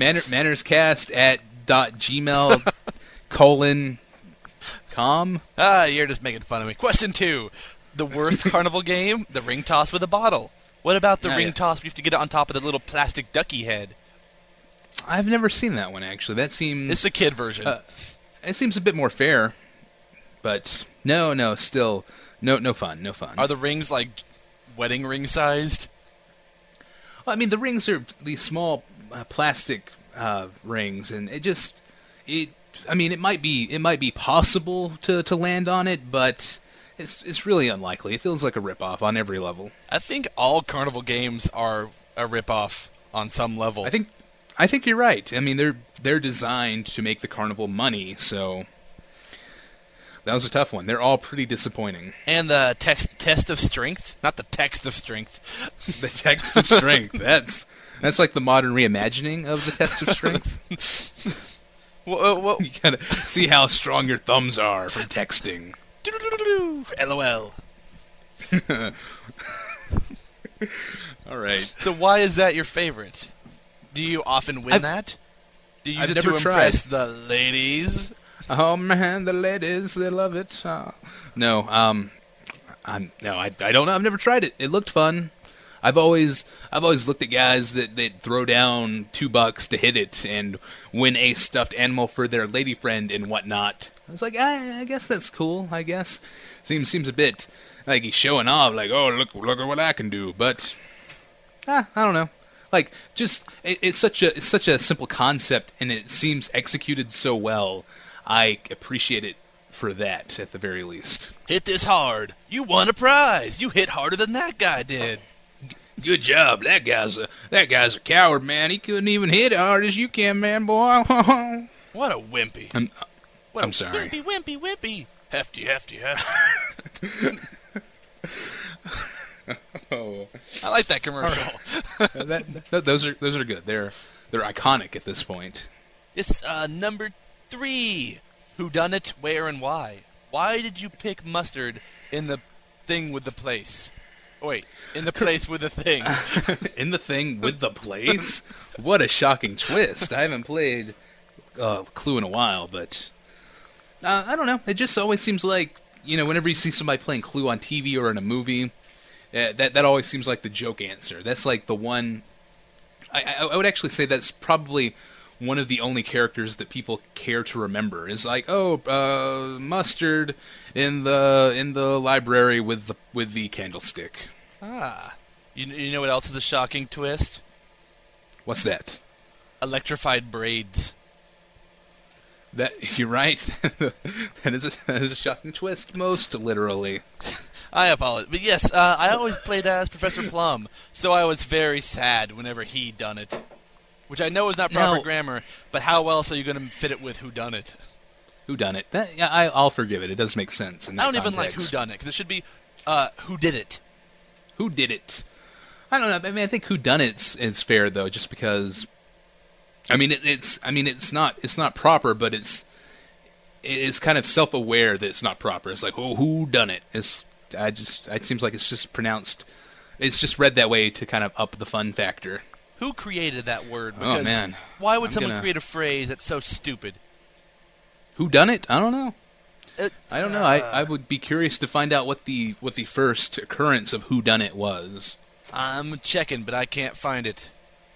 mannerscast@gmail.com. You're just making fun of me. Question 2. The worst carnival game? The ring toss with a bottle. What about the ring toss where you have to get it on top of the little plastic ducky head? I've never seen that one, actually. That seems... It's the kid version. It seems a bit more fair. But, still, no fun. Are the rings, like, wedding ring sized? Well, I mean, the rings are these small plastic rings, and it might be possible to land on it, but it's really unlikely. It feels like a ripoff on every level. I think all carnival games are a ripoff on some level. I think you're right. I mean, they're designed to make the carnival money, so that was a tough one. They're all pretty disappointing. And the test of strength? Not the text of strength. The text of strength. That's like the modern reimagining of the test of strength. Well, You gotta see how strong your thumbs are from texting. LOL. All right. So why is that your favorite? Do you often win that? Do you use I've it to never impress the ladies? Oh man, the ladies, they love it. No, I don't know. I've never tried it. It looked fun. I've always looked at guys that throw down $2 to hit it and win a stuffed animal for their lady friend and whatnot. I was like, I guess that's cool. I guess seems a bit like he's showing off. Like, oh look at what I can do. But I don't know. Like, just it's such a simple concept, and it seems executed so well. I appreciate it for that, at the very least. Hit this hard. You won a prize. You hit harder than that guy did. Good job. That guy's a coward, man. He couldn't even hit as hard as you can, man, boy. What a wimpy. I'm sorry. Wimpy. Hefty. Oh. I like that commercial. Those are good. They're iconic at this point. It's number 3. Whodunit, where, and why? Why did you pick mustard in the thing with the place? Oh, wait, in the place with the thing. In the thing with the place? What a shocking twist. I haven't played Clue in a while, but I don't know. It just always seems like, whenever you see somebody playing Clue on TV or in a movie, that always seems like the joke answer. That's like the one... I would actually say that's probably one of the only characters that people care to remember. Is like, Mustard in the library with the candlestick. Ah. You know what else is a shocking twist? What's that? Electrified braids. That you're right. that is a shocking twist, most literally. I apologize. But yes, I always played as Professor Plum, so I was very sad whenever he done it. Which I know is not proper grammar, but how else are you going to fit it with whodunit? Whodunit. I'll forgive it. It does make sense in that I don't even like context. whodunit, because it should be who did it. Who did it? I don't know. I mean, I think whodunit is fair though, just because. I mean, it's not proper, but it's kind of self-aware that it's not proper. It's like, who done it? It seems like it's just pronounced. It's just read that way to kind of up the fun factor. Who created that word? Because oh man, why would someone create a phrase that's so stupid? Who done it? I don't know. I don't know. I would be curious to find out what the first occurrence of who done it was. I'm checking, but I can't find it.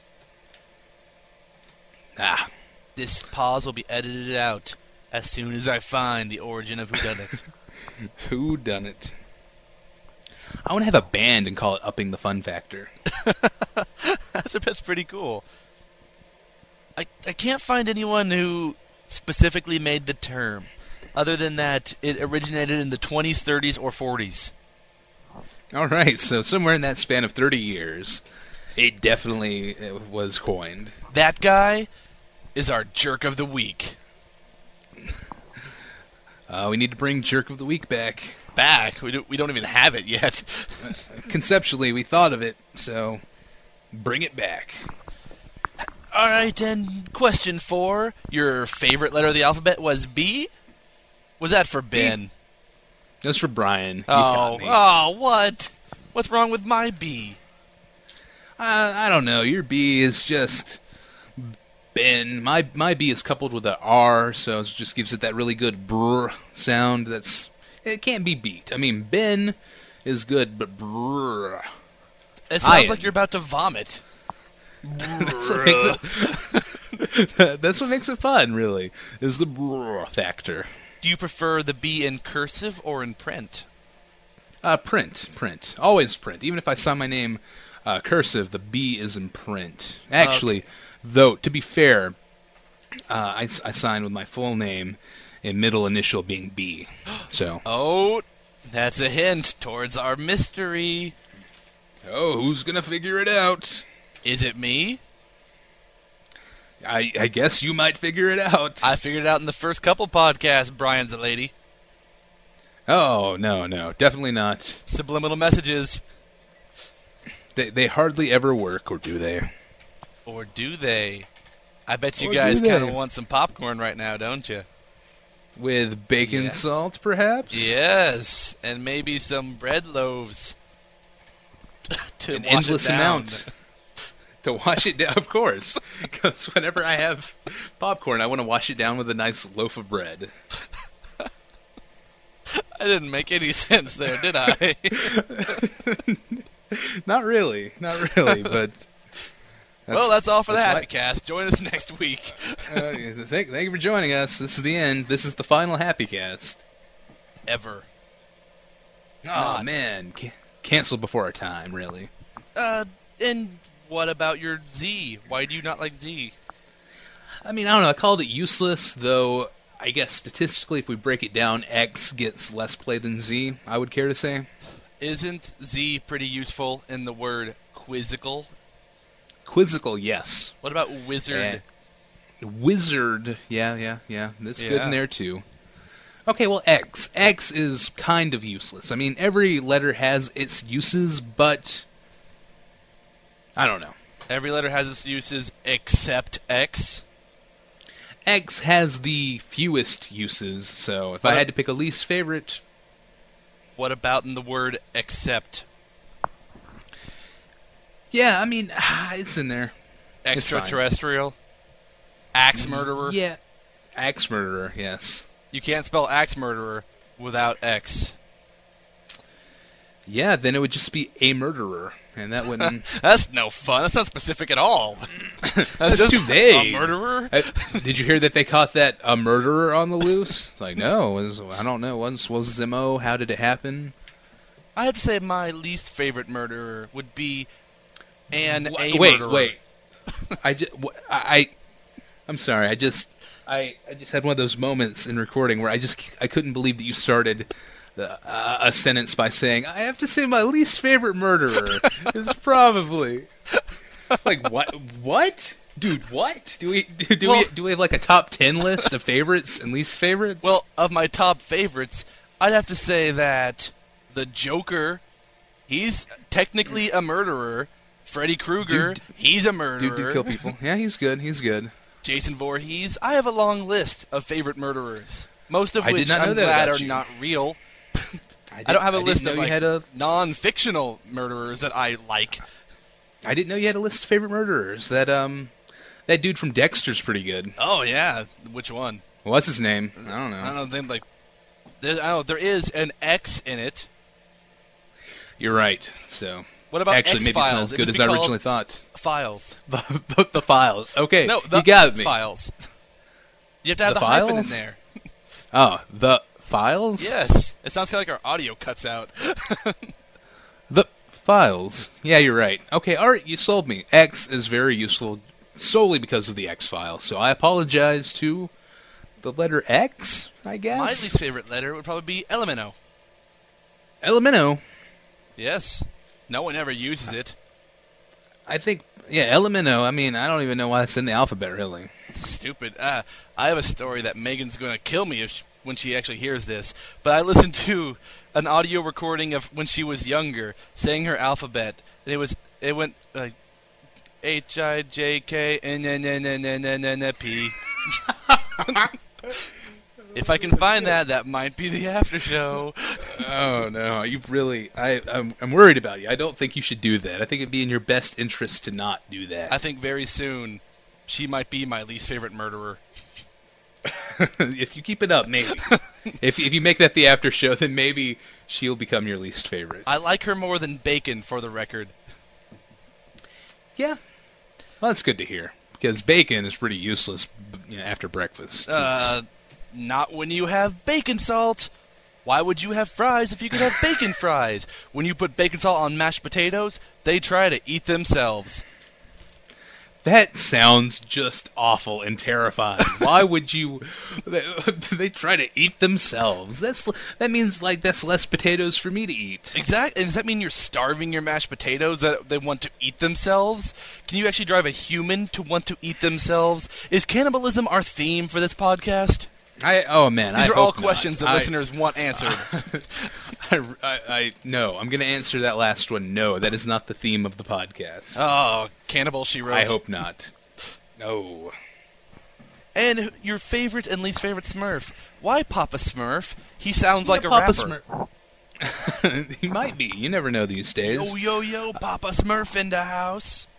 This pause will be edited out as soon as I find the origin of whodunit. Who done it? I want to have a band and call it Upping the Fun Factor. That's pretty cool. I can't find anyone who specifically made the term, other than that it originated in the 20s, 30s, or 40s. All right, so somewhere in that span of 30 years, it definitely was coined. That guy is our Jerk of the Week. We need to bring Jerk of the Week back. Back? We don't even have it yet. Conceptually, we thought of it, so bring it back. All right, and question 4. Your favorite letter of the alphabet was B? Was that for Ben? That's for Brian. What? What's wrong with my B? I don't know. Your B is just Ben. My B is coupled with an R, so it just gives it that really good brr sound. It can't be beat. I mean, Ben is good, but brr. It sounds like you're about to vomit. That's what makes it fun, really, is the brr factor. Do you prefer the B in cursive or in print? Print. Always print. Even if I sign my name cursive, the B is in print. Actually, though, to be fair, I sign with my full name and middle initial being B. So. Oh, that's a hint towards our mystery. Oh, who's going to figure it out? Is it me? I guess you might figure it out. I figured it out in the first couple podcasts, Brian's a lady. Oh, no, definitely not. Subliminal messages. They hardly ever work, or do they? Or do they? I bet you guys kind of want some popcorn right now, don't you? With bacon salt, perhaps? Yes, and maybe some bread loaves. An endless amount. To wash it down, of course. Because whenever I have popcorn, I want to wash it down with a nice loaf of bread. I didn't make any sense there, did I? Not really, but... That's all for the Happy Cast. Join us next week. Thank you for joining us. This is the end. This is the final Happy Cast. Ever. Oh, man. Canceled before our time, really. And what about your Z? Why do you not like Z? I mean, I don't know. I called it useless, though I guess statistically, if we break it down, X gets less play than Z, I would care to say. Isn't Z pretty useful in the word quizzical? Quizzical, yes. What about wizard? Wizard, yeah. That's good in there, too. Okay, well, X. X is kind of useless. I mean, every letter has its uses, but I don't know. Every letter has its uses except X? X has the fewest uses, so if I had to pick a least favorite... What about in the word except? Yeah, I mean, it's in there. Extraterrestrial? Axe murderer? Yeah, axe murderer, yes. You can't spell axe murderer without X. Yeah, then it would just be a murderer, and that wouldn't. That's no fun. That's not specific at all. That's just too vague. A murderer? Did you hear that they caught a murderer on the loose? Like, no, I don't know. What was his MO? How did it happen? I have to say my least favorite murderer would be a Wait. murderer. I'm sorry. I just had one of those moments in recording where I couldn't believe that you started a sentence by saying, "I have to say my least favorite murderer is probably." Like, what? Dude, what? Do we have like a top 10 list of favorites and least favorites? Well, of my top favorites, I'd have to say that the Joker, he's technically a murderer. Freddy Krueger, he's a murderer. Dude kill people. Yeah, he's good. Jason Voorhees. I have a long list of favorite murderers, most of I did which not know I'm that glad about are you. not real. I don't have a list of non-fictional murderers that I like. I didn't know you had a list of favorite murderers. That dude from Dexter's pretty good. Oh yeah, which one? What's his name? I don't know. I don't think there is an X in it. You're right. So What about actually, maybe it's not as good as I originally thought. Files. The Files. Okay, No, you got me. Files. You have to have The the hyphen in Files? there. Oh, the Files? Yes. It sounds kind of like our audio cuts out. The Files. Yeah, you're right. Okay, Art, you sold me. X is very useful solely because of the X-File. So I apologize to the letter X, I guess. My least favorite letter would probably be Elemento. Elemento. Yes. No one ever uses it. I think, yeah, Elemento. I mean, I don't even know why it's in the alphabet, really. It's stupid. I have a story that Megan's going to kill me when she actually hears this. But I listened to an audio recording of when she was younger, saying her alphabet. And it went like H-I-J-K-N-N-N-N-N-N-N-P. If I can find that might be the after show. Oh no, you really. I'm worried about you. I don't think you should do that. I think it'd be in your best interest to not do that. I think very soon she might be my least favorite murderer. If you keep it up, maybe. if you make that the after show, then maybe she'll become your least favorite. I like her more than Bacon, for the record. Yeah, well, that's good to hear because bacon is pretty useless, after breakfast. Not when you have bacon salt. Why would you have fries if you could have bacon fries? When you put bacon salt on mashed potatoes, they try to eat themselves. That sounds just awful and terrifying. Why would you? They try to eat themselves. That means like that's less potatoes for me to eat. Exactly. And does that mean you're starving your mashed potatoes that they want to eat themselves? Can you actually drive a human to want to eat themselves? Is cannibalism our theme for this podcast? Oh man, These I are all hope not. questions that listeners want answered. No, I'm going to answer that last one. No, that is not the theme of the podcast. Oh, Cannibal She Wrote. I hope not. Oh. And your favorite and least favorite Smurf? Why Papa Smurf? He sounds like a Papa rapper. Smurf. He might be. You never know these days. Yo, yo, yo, Papa Smurf in the house.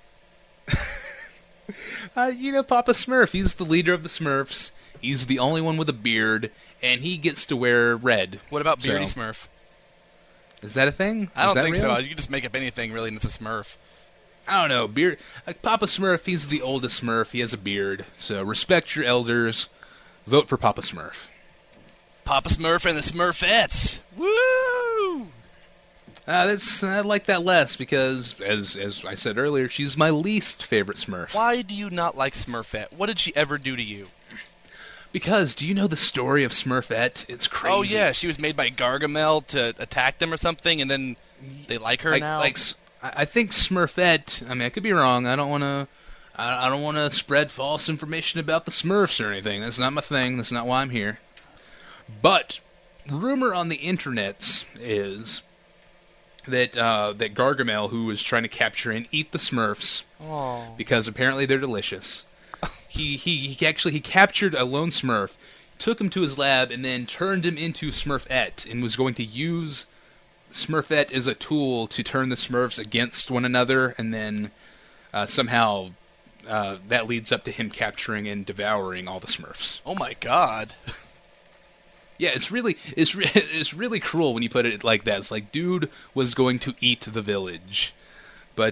Papa Smurf. He's the leader of the Smurfs. He's the only one with a beard, and he gets to wear red. What about Beardy Smurf? Is that a thing? I don't think real? so. You can just make up anything, really, and it's a Smurf. I don't know. Beard. Papa Smurf, he's the oldest Smurf. He has a beard. So respect your elders. Vote for Papa Smurf. Papa Smurf and the Smurfettes. Woo! I like that less because, as I said earlier, she's my least favorite Smurf. Why do you not like Smurfette? What did she ever do to you? Because, do you know the story of Smurfette? It's crazy. Oh, yeah, she was made by Gargamel to attack them or something, and then they like her now? I think Smurfette, I mean, I could be wrong. I don't want to spread false information about the Smurfs or anything. That's not my thing. That's not why I'm here. But, rumor on the internets is that Gargamel, who was trying to capture and eat the Smurfs, because apparently they're delicious, he captured a lone Smurf, took him to his lab, and then turned him into Smurfette, and was going to use Smurfette as a tool to turn the Smurfs against one another, and then somehow that leads up to him capturing and devouring all the Smurfs. Oh my god. Yeah, it's really cruel when you put it like that. It's like, dude was going to eat the village. But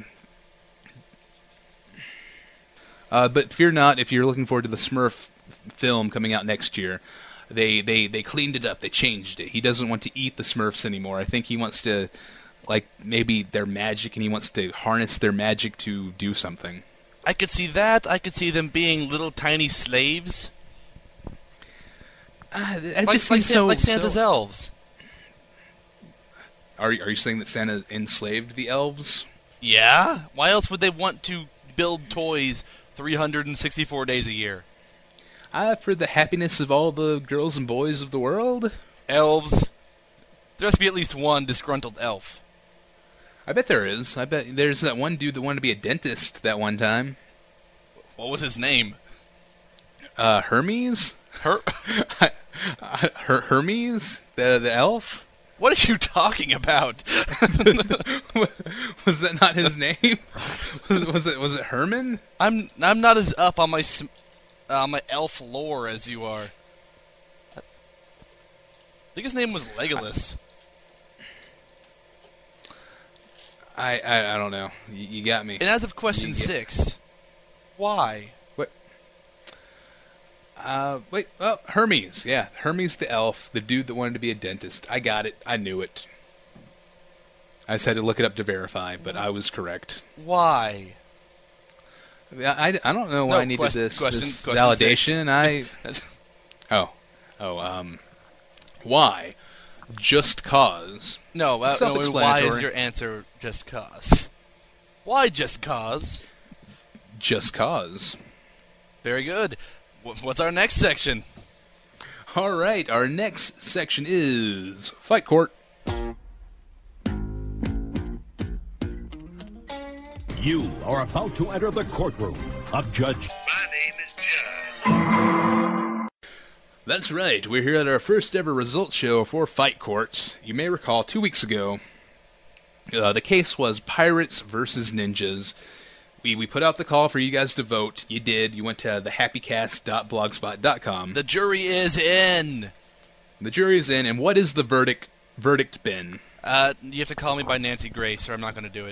fear not if you're looking forward to the Smurf film coming out next year. They cleaned it up. They changed it. He doesn't want to eat the Smurfs anymore. I think he wants to, like, maybe their magic, and he wants to harness their magic to do something. I could see that. I could see them being little tiny slaves. That just seems like Santa's elves. Are you saying that Santa enslaved the elves? Yeah? Why else would they want to build toys 364 days a year? For the happiness of all the girls and boys of the world? Elves. There has to be at least one disgruntled elf. I bet there is. I bet there's that one dude that wanted to be a dentist that one time. What was his name? Hermes? Hermes? The elf? What are you talking about? Was that not his name? Was it Herman? I'm not as up on my elf lore as you are. I think his name was Legolas. I don't know. You got me. And as of question 6, why? What? Wait. Oh, Hermes. Yeah, Hermes the elf, the dude that wanted to be a dentist. I got it. I knew it. I just had to look it up to verify, but I was correct. Why? I don't know why I needed this validation. Why? Just cause. No, why is your answer just cause? Why just cause? Just cause. Very good. What's our next section? All right, our next section is Fight Court. You are about to enter the courtroom of Judge. My name is Judge. That's right. We're here at our first ever results show for Fight Court. You may recall 2 weeks ago, the case was Pirates versus Ninjas. We put out the call for you guys to vote. You did. You went to thehappycast.blogspot.com. The jury is in. The jury is in, and what is the verdict been? You have to call me by Nancy Grace, or I'm not going to do it.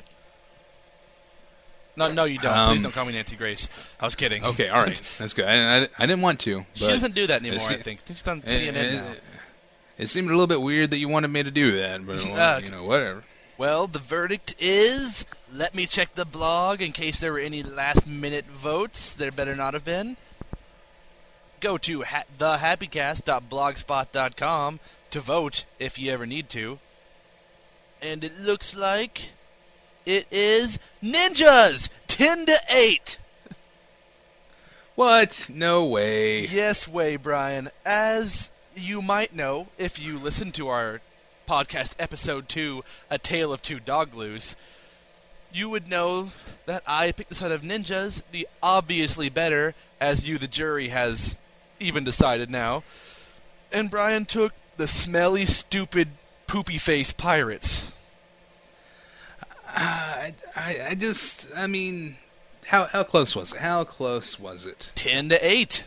No, you don't. Please don't call me Nancy Grace. I was kidding. Okay, all right. That's good. I didn't want to. She doesn't do that anymore, I think. She's on CNN now. It seemed a little bit weird that you wanted me to do that, but, whatever. Well, the verdict is, let me check the blog in case there were any last-minute votes. There better not have been. Go to thehappycast.blogspot.com to vote if you ever need to. And it looks like it is Ninjas 10-8. What? No way. Yes way, Brian. As you might know, if you listen to our podcast episode 2, A Tale of Two Dogloos, you would know that I picked the side of Ninjas, the obviously better, as you, the jury, has even decided now. And Brian took the smelly, stupid, poopy-face Pirates. How close was it? 10-8.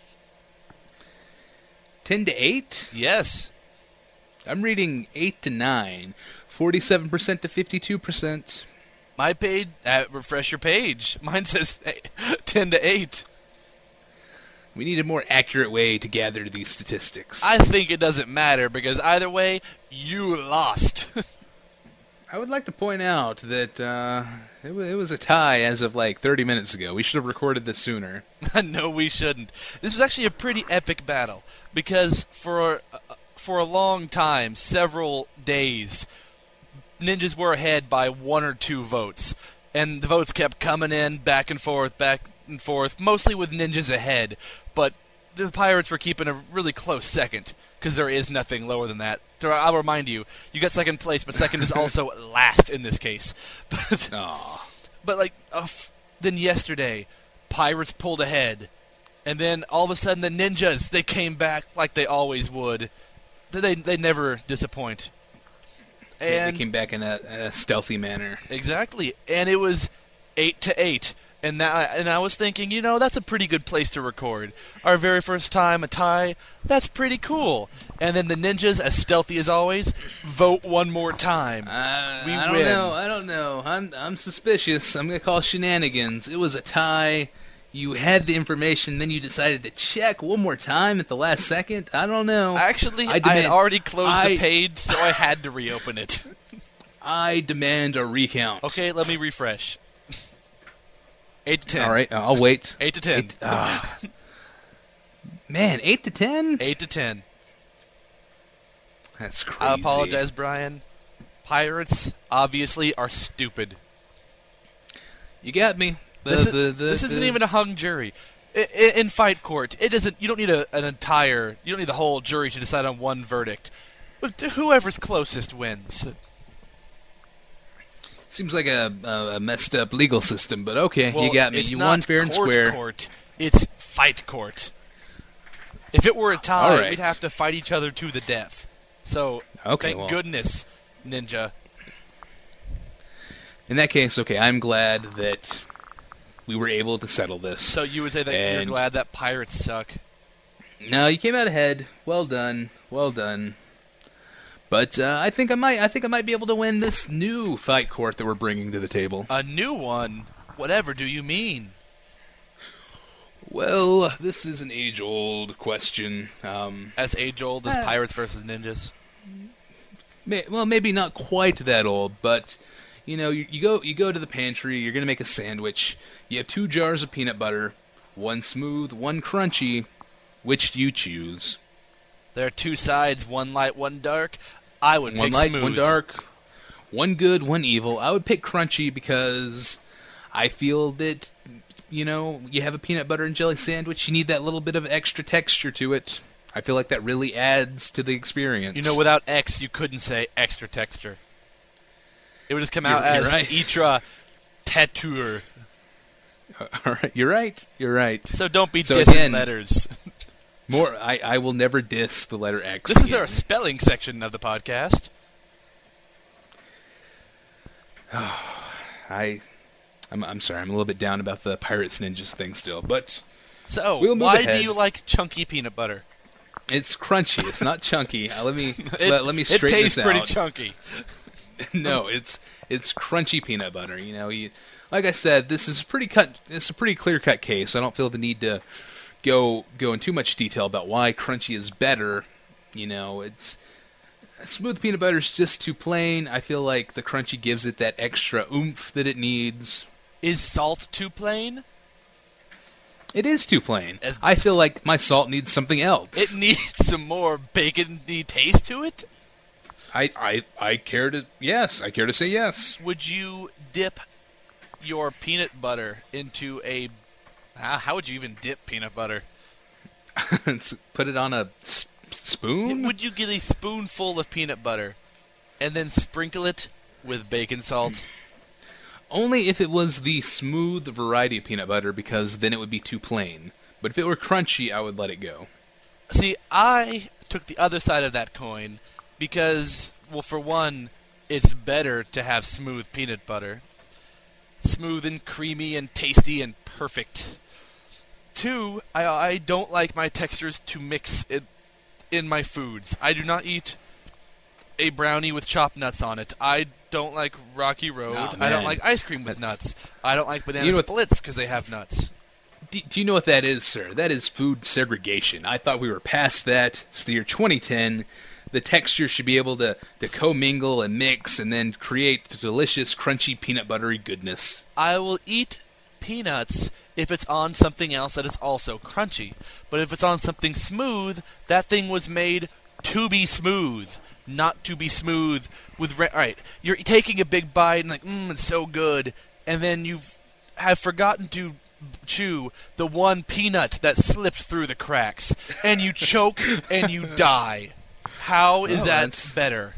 10-8? Yes. I'm reading 8-9, 47% to 52%. My page, refresh your page. Mine says 10-8. We need a more accurate way to gather these statistics. I think it doesn't matter because either way, you lost. I would like to point out that it was a tie as of like 30 minutes ago. We should have recorded this sooner. No, we shouldn't. This was actually a pretty epic battle because for a long time, several days, Ninjas were ahead by 1 or 2 votes. And the votes kept coming in back and forth, mostly with Ninjas ahead. But the Pirates were keeping a really close second, because there is nothing lower than that. I'll remind you, you got second place, but second is also last in this case. But then yesterday, Pirates pulled ahead. And then all of a sudden the Ninjas, they came back like they always would. They never disappoint. And they came back in a stealthy manner. Exactly. And it was 8-8. And I was thinking, that's a pretty good place to record. Our very first time, a tie, that's pretty cool. And then the ninjas, as stealthy as always, vote one more time. We win. I don't know. I'm suspicious. I'm going to call shenanigans. It was a tie. You had the information, then you decided to check one more time at the last second. I don't know. Actually, I had already closed the page, so I had to reopen it. I demand a recount. Okay, let me refresh. 8 to 10. All right, I'll wait. 8 to 10. Man, 8 to 10? 8 to 10. That's crazy. I apologize, Brian. Pirates, obviously, are stupid. You got me. This isn't even a hung jury. In fight court, it isn't. You don't need you don't need the whole jury to decide on one verdict. Whoever's closest wins. Seems like a messed up legal system, but okay, well, you got me. You won fair and square. Court, it's fight court. If it were a tie, right. we'd have to fight each other to the death. So, thank goodness, Ninja. In that case, okay, I'm glad that we were able to settle this. So you would say that you're glad that pirates suck? No, you came out ahead. Well done. Well done. But I think I might be able to win this new fight court that we're bringing to the table. A new one? Whatever do you mean? Well, this is an age-old question. As age-old as Pirates versus Ninjas? Well, maybe not quite that old, but you go to the pantry. You're gonna make a sandwich. You have 2 jars of peanut butter, one smooth, one crunchy. Which do you choose? There are 2 sides, one light, one dark. I would pick one light, smooth. one dark, one good, one evil. I would pick crunchy because I feel that, you have a peanut butter and jelly sandwich, you need that little bit of extra texture to it. I feel like that really adds to the experience. Without X, you couldn't say extra texture. It would just come out as right. Itra Tetur. All right, you're right. So don't be dissing letters. I will never diss the letter X. This is our spelling section of the podcast. I'm sorry. I'm a little bit down about the Pirates Ninjas thing still, but so we'll move why ahead. do you like chunky peanut butter? It's crunchy. It's not chunky. Let me straighten this out. It tastes pretty chunky. No, it's crunchy peanut butter. Like I said, this is It's a pretty clear-cut case. I don't feel the need to go in too much detail about why crunchy is better. It's smooth peanut butter is just too plain. I feel like the crunchy gives it that extra oomph that it needs. Is salt too plain? It is too plain. I feel like my salt needs something else. It needs some more bacon-y taste to it? I care to say yes. Would you dip your peanut butter into a... How would you even dip peanut butter? Put it on a spoon? Would you get a spoonful of peanut butter and then sprinkle it with bacon salt? Only if it was the smooth variety of peanut butter, because then it would be too plain. But if it were crunchy, I would let it go. See, I took the other side of that coin because, well, for one, it's better to have smooth peanut butter. Smooth and creamy and tasty and perfect. 2, I don't like my textures to mix in my foods. I do not eat a brownie with chopped nuts on it. I don't like Rocky Road. I don't like ice cream with nuts. I don't like banana splits because they have nuts. Do you know what that is, sir? That is food segregation. I thought we were past that. It's the year 2010. The texture should be able to commingle and mix and then create delicious, crunchy, peanut buttery goodness. I will eat peanuts if it's on something else that is also crunchy. But if it's on something smooth, that thing was made to be smooth, not to be smooth with... Alright, you're taking a big bite and like, it's so good, and then you have forgotten to chew the one peanut that slipped through the cracks, and you choke and you die. How is that better?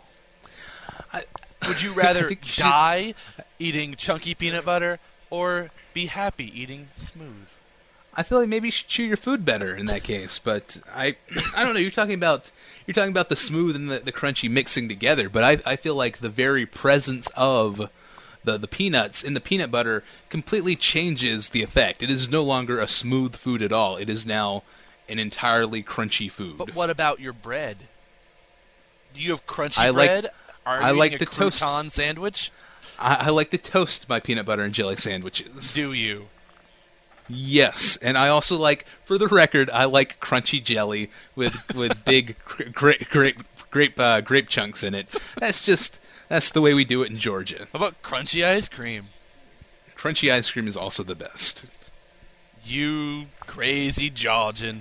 Would you rather die eating chunky peanut butter or be happy eating smooth? I feel like maybe you should chew your food better in that case, but I don't know. You're talking about the smooth and the crunchy mixing together, but I feel like the very presence of the peanuts in the peanut butter completely changes the effect. It is no longer a smooth food at all. It is now an entirely crunchy food. But what about your bread? Do you have crunchy I like- bread? Are I you like eating to a toast- crouton sandwich? I like to toast my peanut butter and jelly sandwiches. Do you? Yes, and I also like, for the record, I like crunchy jelly with big grape chunks in it. That's the way we do it in Georgia. How about crunchy ice cream? Crunchy ice cream is also the best. You crazy Georgian.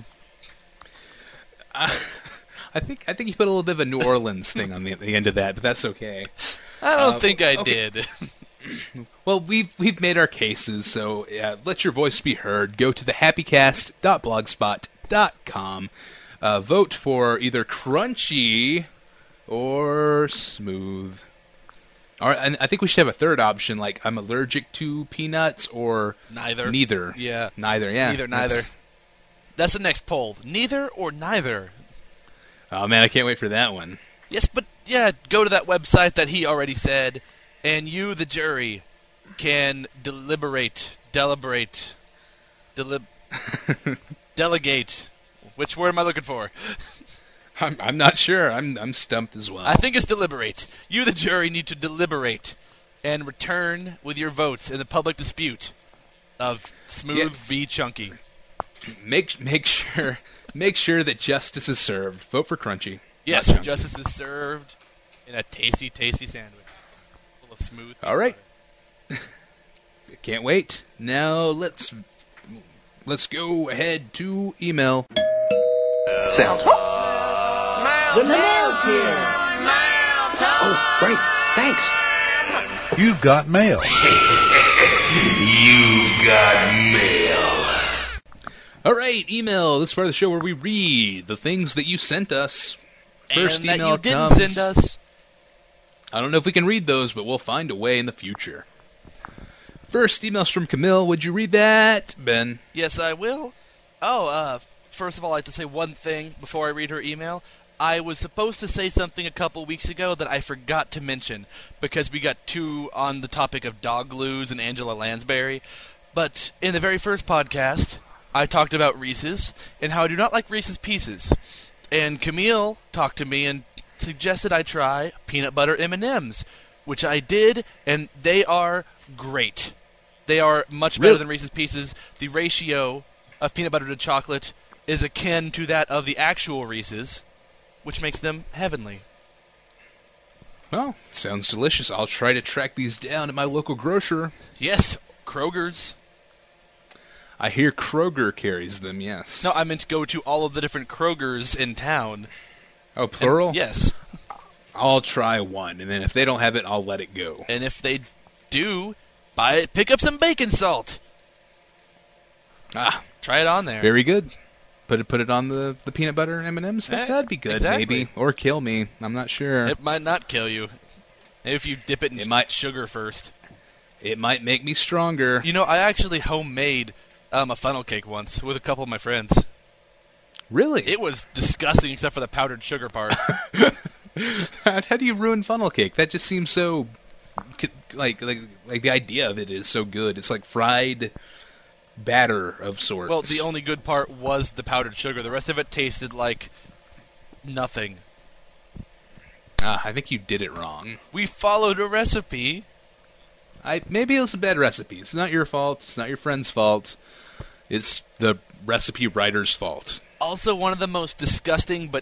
I think you put a little bit of a New Orleans thing on the end of that, but that's okay. I don't think I okay. did. Well, we've made our cases, so let your voice be heard. Go to thehappycast.blogspot.com. Vote for either crunchy or smooth. All right, and I think we should have a third option, like I'm allergic to peanuts or Neither. Neither. Yeah. Neither. Yeah. Neither. That's the next poll. Neither or neither. Oh man, I can't wait for that one. Yes, but yeah, go to that website that he already said, and you, the jury, can delegate. Which word am I looking for? I'm not sure. I'm stumped as well. I think it's deliberate. You, the jury, need to deliberate and return with your votes in the public dispute of Smooth v. Chunky. Make sure that justice is served. Vote for crunchy. Yes, not chunky. justice is served in a tasty, tasty sandwich full of smooth. All right. Can't wait. Now let's go ahead to email. Sounds. The mail's here. Oh, great. Thanks. You've got mail. You got mail. All right, email. This is part of the show where we read the things that you sent us. First and that email you didn't comes. send us. I don't know if we can read those, but we'll find a way in the future. First email's from Camille. Would you read that, Ben? Yes, I will. Oh, first of all, I'd like to say one thing before I read her email. I was supposed to say something a couple weeks ago that I forgot to mention because we got too on the topic of dog glues and Angela Lansbury. But in the very first podcast, I talked about Reese's and how I do not like Reese's Pieces. And Camille talked to me and suggested I try peanut butter M&Ms, which I did, and they are great. They are much better than Reese's Pieces. The ratio of peanut butter to chocolate is akin to that of the actual Reese's, which makes them heavenly. Well, sounds delicious. I'll try to track these down at my local grocer. Yes, Kroger's. I hear Kroger carries them, yes. No, I meant to go to all of the different Kroger's in town. Oh, plural? Yes. I'll try one, and then if they don't have it, I'll let it go. And if they do, buy it, pick up some bacon salt. Ah, Try it on there. very good. Put it on the peanut butter M&Ms? That'd be good, exactly. maybe. Or kill me. I'm not sure. It might not kill you. Maybe if you dip it in sugar first. It might make me stronger. You know, I actually homemade a funnel cake once with a couple of my friends. Really? It was disgusting except for the powdered sugar part. How do you ruin funnel cake? That just seems so... Like the idea of it is so good. It's like fried batter of sorts. Well, the only good part was the powdered sugar. The rest of it tasted like nothing. I think you did it wrong. We followed a recipe. Maybe it was a bad recipe. It's not your fault. It's not your friend's fault. It's the recipe writer's fault. Also, one of the most disgustingly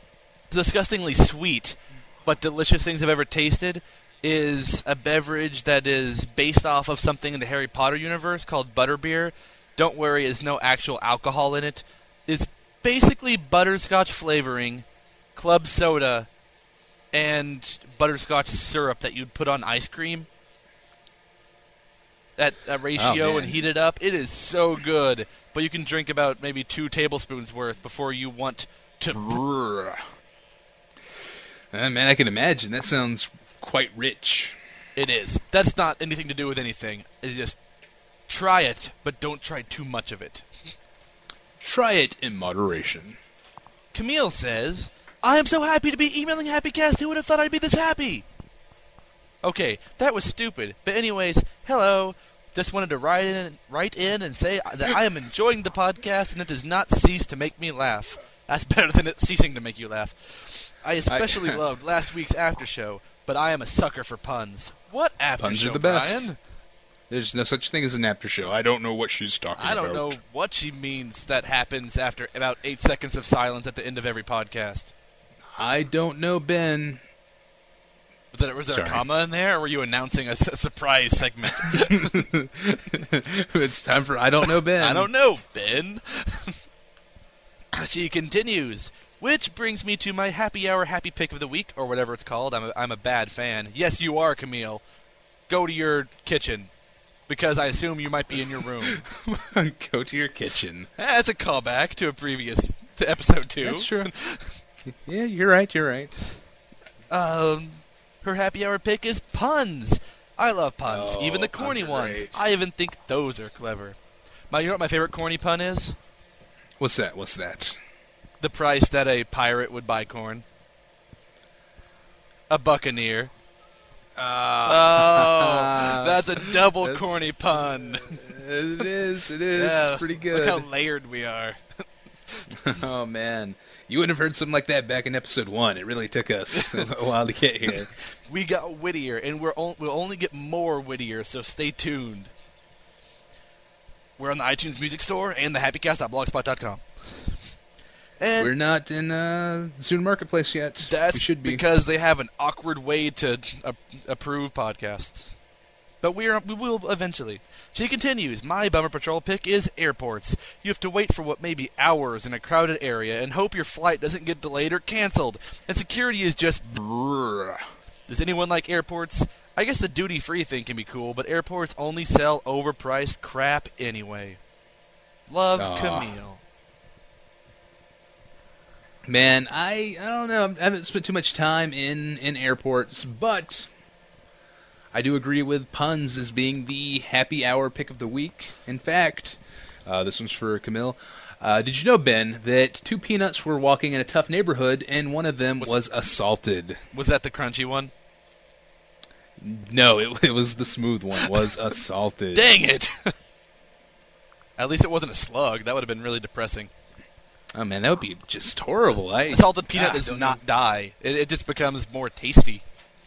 sweet but delicious things I've ever tasted is a beverage that is based off of something in the Harry Potter universe called butterbeer. Don't worry, there's no actual alcohol in it. It's basically butterscotch flavoring, club soda, and butterscotch syrup that you'd put on ice cream. At a ratio and heat it up. It is so good. But you can drink about maybe 2 tablespoons worth before you want to... Man, I can imagine. That sounds quite rich. It is. That's not anything to do with anything. It's just try it, but don't try too much of it. Try it in moderation. Camille says, I am so happy to be emailing HappyCast. Who would have thought I'd be this happy? Okay, that was stupid. But anyways, hello. Just wanted to write in and say that I am enjoying the podcast and it does not cease to make me laugh. That's better than it ceasing to make you laugh. I especially loved last week's after show, but I am a sucker for puns. What after Puns show, are the best. Brian? There's no such thing as an after show. I don't know what she's talking about. I don't know what she means that happens after about 8 seconds of silence at the end of every podcast. I don't know, Ben. Was there a comma in there, or were you announcing a surprise segment? It's time for I don't know, Ben. I don't know, Ben. She continues, which brings me to my happy hour happy pick of the week, or whatever it's called. I'm a bad fan. Yes, you are, Camille. Go to your kitchen, because I assume you might be in your room. Go to your kitchen. That's a callback to to episode 2. That's true. Yeah, you're right. Her happy hour pick is puns. I love puns, Oh, even the corny puns are ones. great. I even think those are clever. You know what my favorite corny pun is? What's that? The price that a pirate would buy corn. A buccaneer. That's a double corny pun. It is. Yeah, It's pretty good. Look how layered we are. Oh, man. You wouldn't have heard something like that back in episode 1. It really took us a while to get here. We got wittier, and we'll only get more wittier, so stay tuned. We're on the iTunes Music Store and the happycast.blogspot.com. And We're not in Zune Marketplace yet. that's we should be. because they have an awkward way to approve podcasts. But we will eventually. She continues, my Bummer Patrol pick is airports. You have to wait for what may be hours in a crowded area and hope your flight doesn't get delayed or canceled. And security is just brrr. Does anyone like airports? I guess the duty-free thing can be cool, but airports only sell overpriced crap anyway. Love, Camille. Man, I don't know. I haven't spent too much time in airports, but I do agree with puns as being the happy hour pick of the week. In fact, this one's for Camille. Did you know, Ben, that 2 peanuts were walking in a tough neighborhood and one of them was assaulted? Was that the crunchy one? No, it was the smooth one. Was assaulted. Dang it! At least it wasn't a slug. That would have been really depressing. Oh man, that would be just horrible. Assaulted peanut does not die. It just becomes more tasty.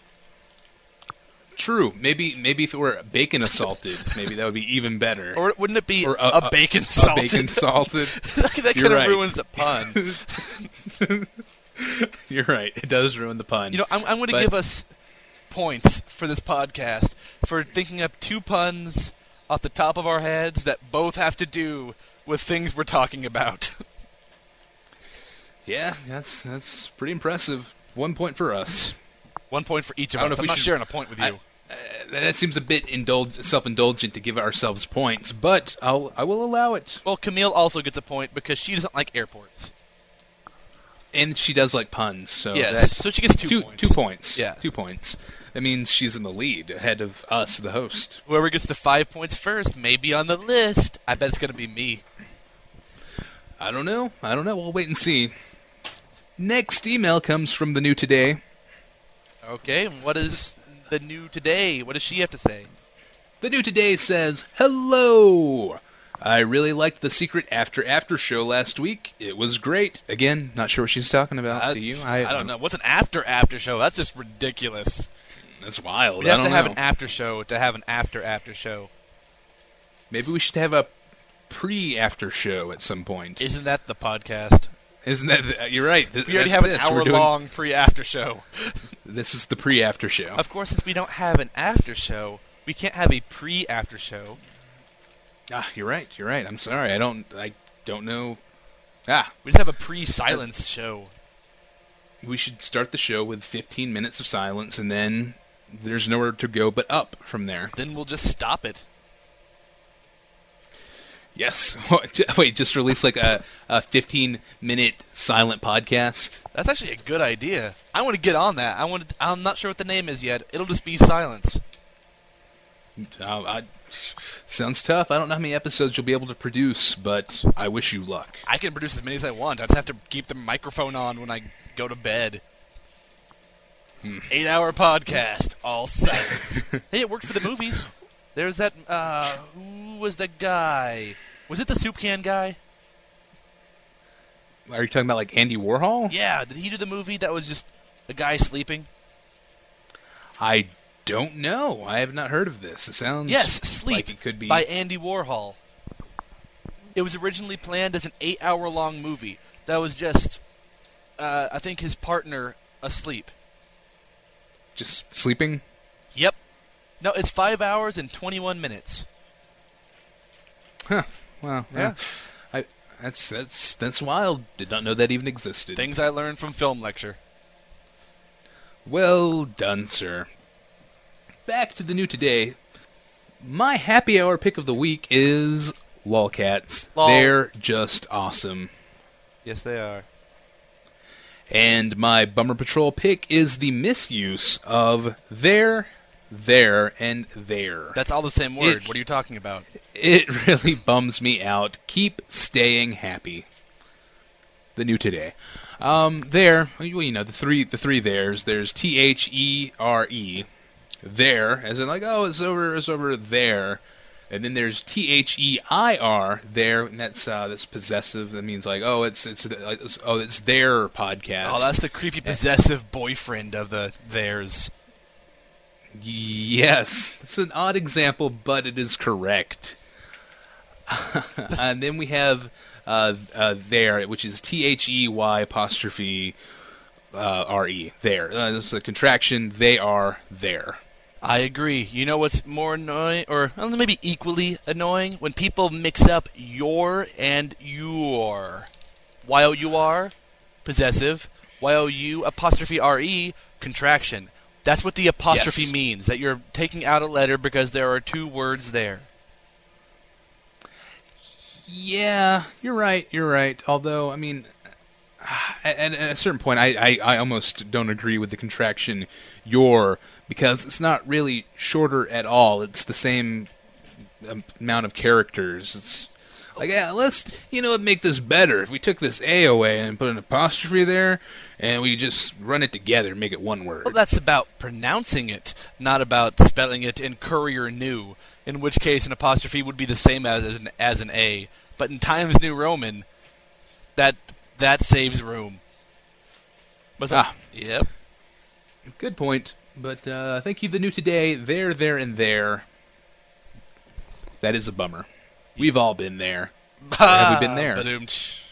True. Maybe if it were bacon assaulted, maybe that would be even better. Or wouldn't it be Or a bacon salted? A bacon salted. that You're kind of right. ruins the pun. You're right. It does ruin the pun. You know, I'm going to give us points for this podcast for thinking up 2 puns off the top of our heads that both have to do with things we're talking about. Yeah, that's pretty impressive. 1 point for us. 1 point for each of I don't us. know if I'm we not should- sharing a point with you. That seems a bit self-indulgent to give ourselves points, but I will allow it. Well, Camille also gets a point because she doesn't like airports. And she does like puns, so Yes, that's so she gets 2 points. 2 points. Yeah. 2 points. That means she's in the lead, ahead of us, the host. Whoever gets to 5 points first may be on the list. I bet it's going to be me. I don't know. We'll wait and see. Next email comes from the New Today. Okay, and what is the new today? What does she have to say? The New Today says, hello! I really liked the Secret After show last week. It was great. Again, not sure what she's talking about. Do you? I don't know. What's an after show? That's just ridiculous. That's wild. We have I to don't have know. an after show to have an after show. Maybe we should have a pre-after show at some point. Isn't that the podcast? Isn't that... You're right. We already have an hour-long pre-after show. This is the pre-after show. Of course, since we don't have an after show, we can't have a pre-after show. You're right. I'm sorry. I don't know. We just have a pre-silence show. We should start the show with 15 minutes of silence, and then there's nowhere to go but up from there. Then we'll just stop it. Yes. Wait, just release like a 15-minute silent podcast? That's actually a good idea. I want to get on that. I'm not sure what the name is yet. It'll just be silence. Sounds tough. I don't know how many episodes you'll be able to produce, but I wish you luck. I can produce as many as I want. I just have to keep the microphone on when I go to bed. 8-hour podcast, all silence. Hey, it worked for the movies. There's that, who was the guy? Was it the soup can guy? Are you talking about like Andy Warhol? Yeah, did he do the movie that was just a guy sleeping? I don't know. I have not heard of this. It sounds Sleep like it could be by Andy Warhol. It was originally planned as an 8-hour-long movie that was just, I think, his partner asleep. just sleeping. Yep. No, it's 5 hours and 21 minutes. Huh. Well, Yeah. That's wild. Did not know that even existed. Things I learned from film lecture. Well done, sir. Back to the new today. My happy hour pick of the week is Lolcats. Lol. They're just awesome. Yes, they are. And my Bummer Patrol pick is the misuse of there, and there. That's all the same word. It- What are you talking about? It really bums me out. Keep staying happy. The new today. There, well, you know, the three there's. There's THERE, there, as in like, oh, it's over there. And then there's THEIR, there, and that's possessive. That means like, oh, it's their podcast. Oh, that's the creepy possessive boyfriend of the theirs. Yes, it's an odd example, but it is correct. And then we have there, which is THEY RE, there. This is a contraction. They are there. I agree. You know what's more annoying, or maybe equally annoying? When people mix up your and your. Y-O-U-R, possessive. Y-O-U, apostrophe R-E, contraction. That's what the apostrophe Yes. means, that you're taking out a letter because there are two words there. Yeah, you're right. Although, I mean, at a certain point, I almost don't agree with the contraction your, because it's not really shorter at all. It's the same amount of characters. It's like, yeah, let's, make this better. If we took this A away and put an apostrophe there, and we just run it together, make it one word. Well, that's about pronouncing it, not about spelling it in Courier New, in which case an apostrophe would be the same as an A. But in Times New Roman, that saves room. Yep. Good point. But thank you, the new today. There, and there. That is a bummer. We've all been there. Or have we been there? Ba-doom-tsh.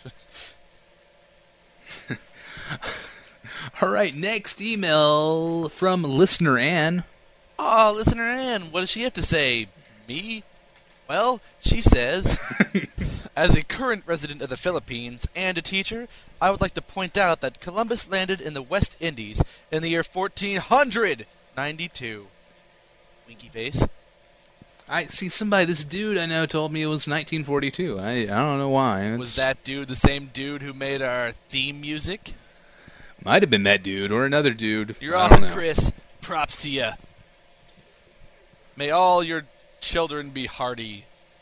All right, next email from listener Ann. Oh, listener Ann, what does she have to say? Me? Well, she says, as a current resident of the Philippines and a teacher, I would like to point out that Columbus landed in the West Indies in the year 1492. Winky face. I see this dude I know told me it was 1942. I don't know why. Was that dude the same dude who made our theme music? Might have been that dude or another dude. You're I awesome, don't know. Chris. Props to you. May all your children be hearty.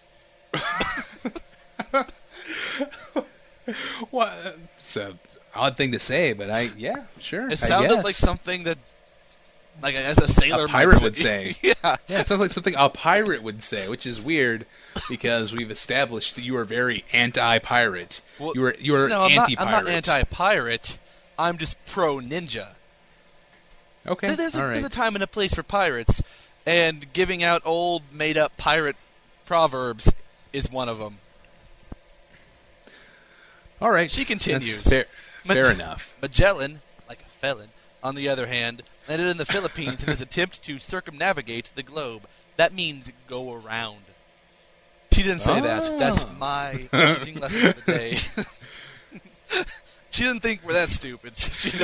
What? It's an odd thing to say, but yeah, sure. It sounded like something that, as a sailor a pirate might would say. Yeah. Yeah, it sounds like something a pirate would say, which is weird because we've established that you are very anti-pirate. Well, you are no, anti-pirate. I'm not anti-pirate. I'm just pro-ninja. Okay, There's all right. a time and a place for pirates, and giving out old, made-up pirate proverbs is one of them. All right. She continues. That's fair enough. Magellan, like a felon, on the other hand, landed in the Philippines in his attempt to circumnavigate the globe. That means go around. She didn't say that. That's my teaching lesson of the day. She didn't think we're that stupid.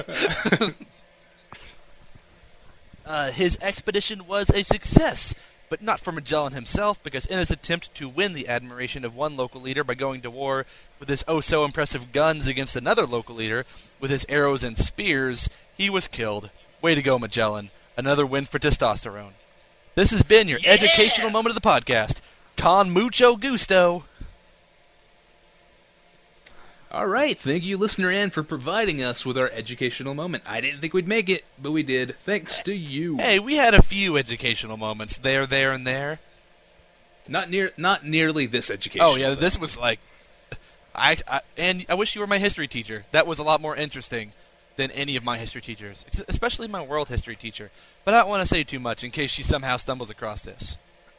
His expedition was a success, but not for Magellan himself, because in his attempt to win the admiration of one local leader by going to war with his oh-so-impressive guns against another local leader with his arrows and spears, he was killed. Way to go, Magellan. Another win for testosterone. This has been your educational moment of the podcast. Con mucho gusto. All right, thank you, listener Ann, for providing us with our educational moment. I didn't think we'd make it, but we did, thanks to you. Hey, we had a few educational moments there, and there. Not nearly this educational. Oh yeah, this was like, and I wish you were my history teacher. That was a lot more interesting than any of my history teachers, especially my world history teacher. But I don't want to say too much in case she somehow stumbles across this.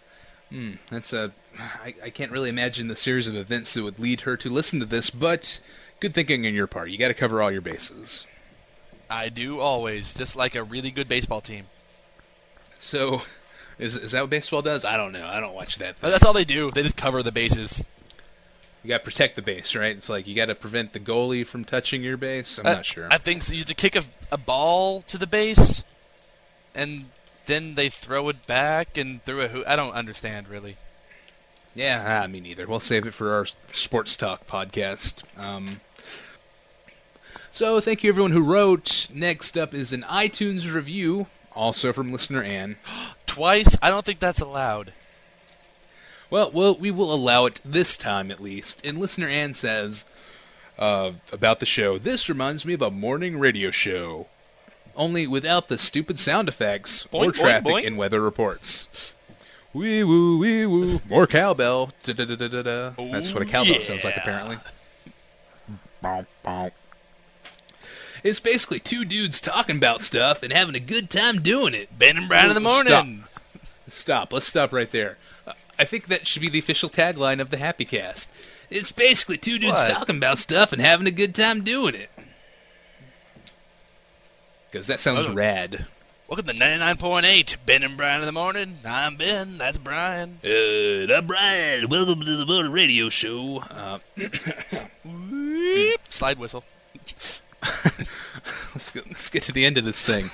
I can't really imagine the series of events that would lead her to listen to this, but good thinking on your part. You got to cover all your bases. I do always, just like a really good baseball team. So, is that what baseball does? I don't know. I don't watch that thing. That's all they do. They just cover the bases. You got to protect the base, right? It's like you got to prevent the goalie from touching your base. I'm not sure. I think so. You have to kick a ball to the base, and then they throw it back and through a hoop. I don't understand, really. Yeah, me neither. We'll save it for our sports talk podcast. So thank you everyone who wrote. Next up is an iTunes review, also from listener Ann. Twice? I don't think that's allowed. Well, we will allow it this time at least. And listener Ann says about the show, "This reminds me of a morning radio show. Only without the stupid sound effects boing, or traffic boing, boing. and weather reports. Wee woo, wee woo. More cowbell. Da-da-da-da-da. That's what a cowbell sounds like, apparently. Bow, bow. It's basically two dudes talking about stuff and having a good time doing it. Ben and Brian in the morning. Stop. Let's stop right there. I think that should be the official tagline of the Happy Cast. It's basically two dudes talking about stuff and having a good time doing it. Because that sounds rad. Welcome to 99.8, Ben and Brian in the morning. I'm Ben, that's Brian. I'm Brian. Welcome to the Motor Radio Show. Slide whistle. Let's get to the end of this thing.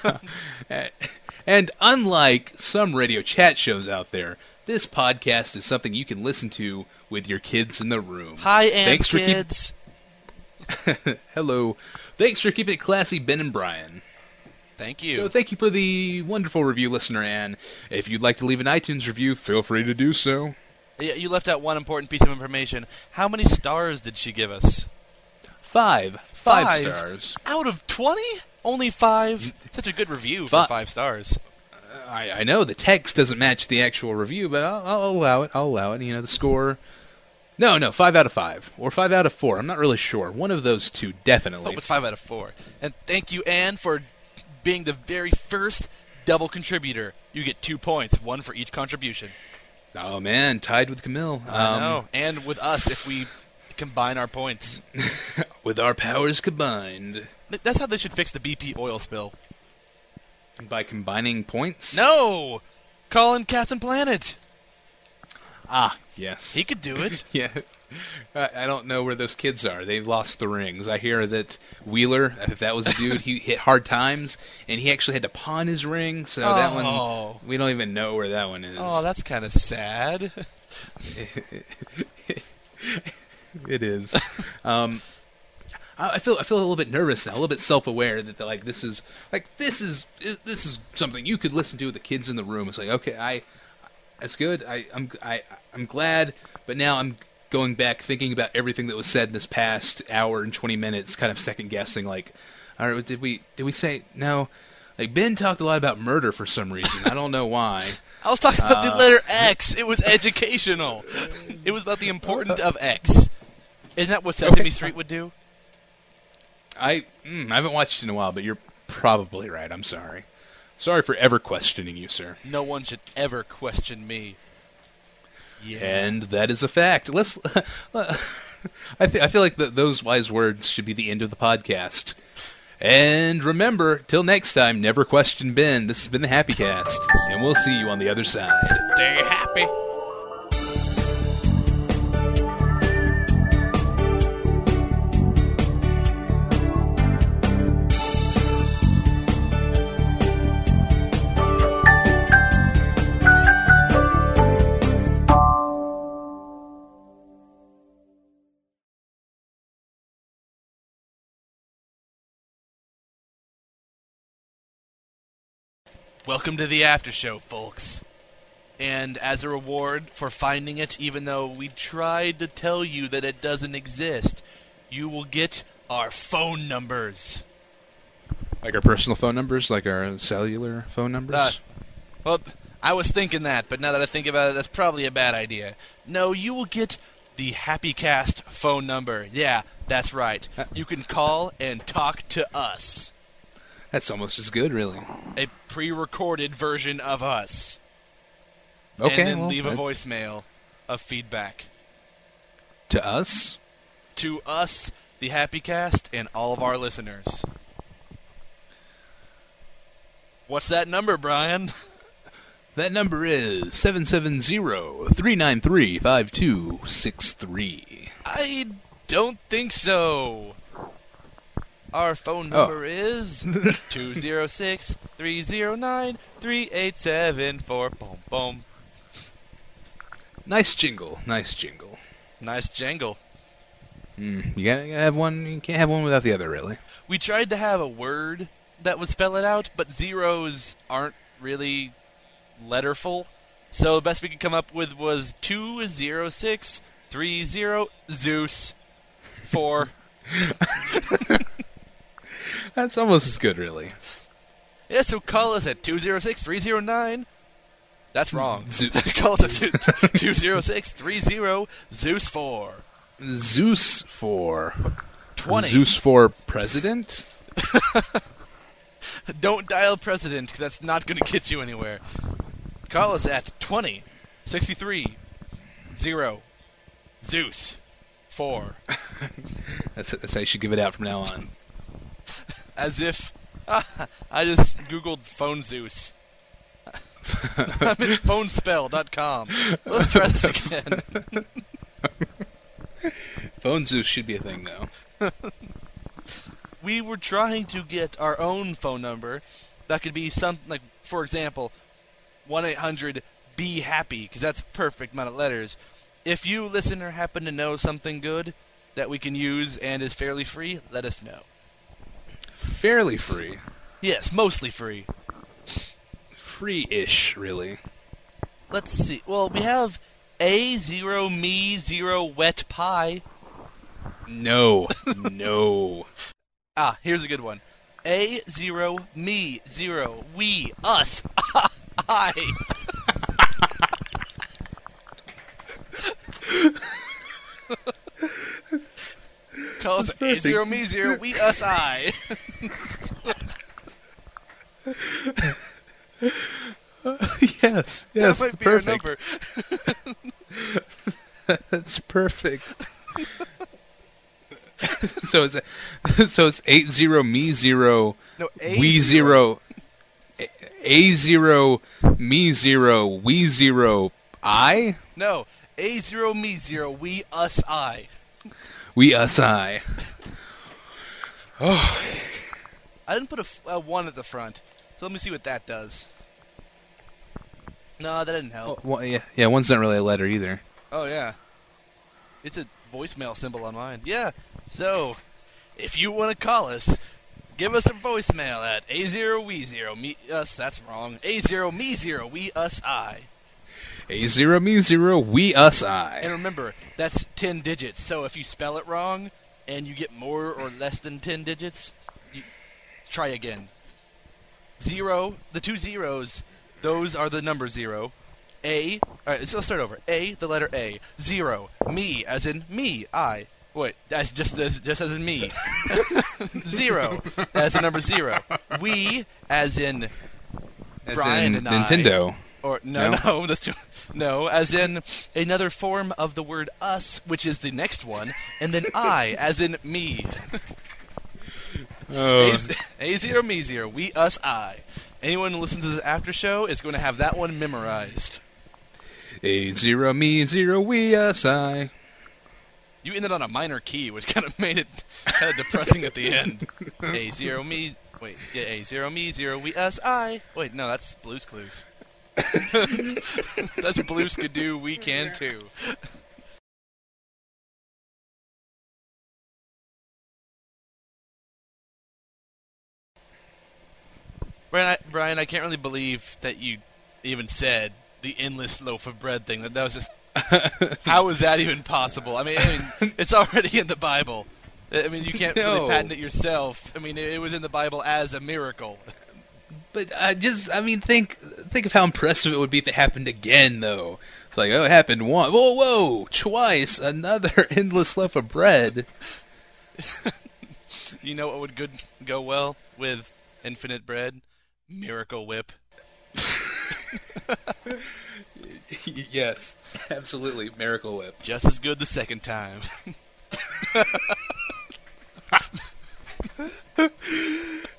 And unlike some radio chat shows out there, this podcast is something you can listen to with your kids in the room. Hi, Aunt's kids. Hello. Thanks for keeping it classy, Ben and Brian. Thank you. So thank you for the wonderful review, listener Ann. If you'd like to leave an iTunes review, feel free to do so. Yeah, you left out one important piece of information. How many stars did she give us? 5. 5 stars. Out of 20? Only 5? Such a good review for 5 stars. I know the text doesn't match the actual review, but I'll allow it. I'll allow it. You know, the score... No, 5 out of 5. Or 5 out of 4. I'm not really sure. One of those two, definitely. Oh, it's 5 out of 4. And thank you, Ann, for being the very first double contributor. You get 2 points, 1 for each contribution. Oh, man, tied with Camille. I know. And with us, if we combine our points. With our powers combined. That's how they should fix the BP oil spill. By combining points? No! Calling Captain Planet. Ah, yes. He could do it. Yeah. I don't know where those kids are. They've lost the rings. I hear that Wheeler, if that was a dude, he hit hard times, and he actually had to pawn his ring, so that one, we don't even know where that one is. Oh, that's kind of sad. It is. I feel a little bit nervous now, a little bit self-aware that this is something you could listen to with the kids in the room. It's like, okay, that's good. I'm glad, but now I'm going back thinking about everything that was said in this past hour and 20 minutes, kind of second guessing. Like, all right, did we say no? Like, Ben talked a lot about murder for some reason. I don't know why. I was talking about the letter X. It was educational. It was about the importance of X. Isn't that what Sesame Street would do? I haven't watched it in a while, but you're probably right. I'm sorry. Sorry for ever questioning you, sir. No one should ever question me. Yeah. And that is a fact. I feel like those wise words should be the end of the podcast. And remember, till next time, never question Ben. This has been the Happy Cast, and we'll see you on the other side. Stay happy. Welcome to the after show, folks. And as a reward for finding it, even though we tried to tell you that it doesn't exist, you will get our phone numbers. Like our personal phone numbers, like our cellular phone numbers? Well, I was thinking that, but now that I think about it, that's probably a bad idea. No, you will get the HappyCast phone number. Yeah, that's right. You can call and talk to us. That's almost as good, really. A pre-recorded version of us. Okay, and then well, leave a voicemail of feedback. To us? To us, the HappyCast, and all of our listeners. What's that number, Brian? That number is 770-393-5263. I don't think so. Our phone number is 206-309-3874. Boom, boom. Nice jingle. Nice jingle. Nice jangle. You gotta have one. You can't have one without the other, really. We tried to have a word that would spell it out, but zeros aren't really letterful. So the best we could come up with was 20630 Zeus 4. That's almost as good, really. Yeah, so call us at 206-309. That's wrong. Zeus. Call us at 206-30 Zeus 4. Zeus for 20. Zeus for president? Don't dial president, 'cause that's not going to get you anywhere. Call us at 20-63-0 Zeus 4. That's how you should give it out from now on. As if I just Googled phone Zeus. I'm at phonespell.com. Let's try this again. Phone Zeus should be a thing, though. We were trying to get our own phone number that could be something like, for example, 1-800-BE-HAPPY, because that's a perfect amount of letters. If you, listener, happen to know something good that we can use and is fairly free, let us know. Fairly free. Yes, mostly free. Free-ish, really. Let's see. Well, we have A0Me0 Wet Pie. No. No. Ah, here's a good one. A0Me0 We Us I. Call us A0Me0 We Us I. Yes. That might be perfect. our number. That's perfect. So it's 80Me0 No, We0 A0 Me0 We0 I. No, A0Me0 We Us I. We Us I. Oh, I didn't put a 1 at the front, so let me see what that does. No, that didn't help. well, yeah. One's not really a letter either. Oh, yeah. It's a voicemail symbol on mine. Yeah, so, if you want to call us, give us a voicemail at A0We0 Me Us, that's wrong, A0Me0 We Us I. A0Me0 We Us I. And remember, that's 10 digits, so if you spell it wrong, and you get more or less than 10 digits, you try again. 0, the 2 zeros, those are the number 0. Alright, so let's start over. A, the letter A. 0, me, as in me, I. Wait, that's just as in me. 0, as in number 0. We, as in As Brian in and I. Nintendo. Or no, that's too, no, as in another form of the word us, which is the next one, and then I, as in me. Oh. A0Me0, we, us, I. Anyone who listens to the after show is going to have that one memorized. A0Me0 We Us I. You ended on a minor key, which kind of made it kind of depressing at the end. A0Me, wait, yeah, A0Me0, we, us, I. Wait, no, that's Blue's Clues. That's Blues Could Do, We Can Too. Brian, I can't really believe that you even said the endless loaf of bread thing. That was just... How is that even possible? I mean, it's already in the Bible. I mean, you can't No. really patent it yourself. I mean, it was in the Bible as a miracle. But think of how impressive it would be if it happened again, though. It's like, oh, it happened once. Whoa, twice. Another endless loaf of bread. You know what would go well with infinite bread? Miracle Whip. Yes, absolutely. Miracle Whip. Just as good the second time.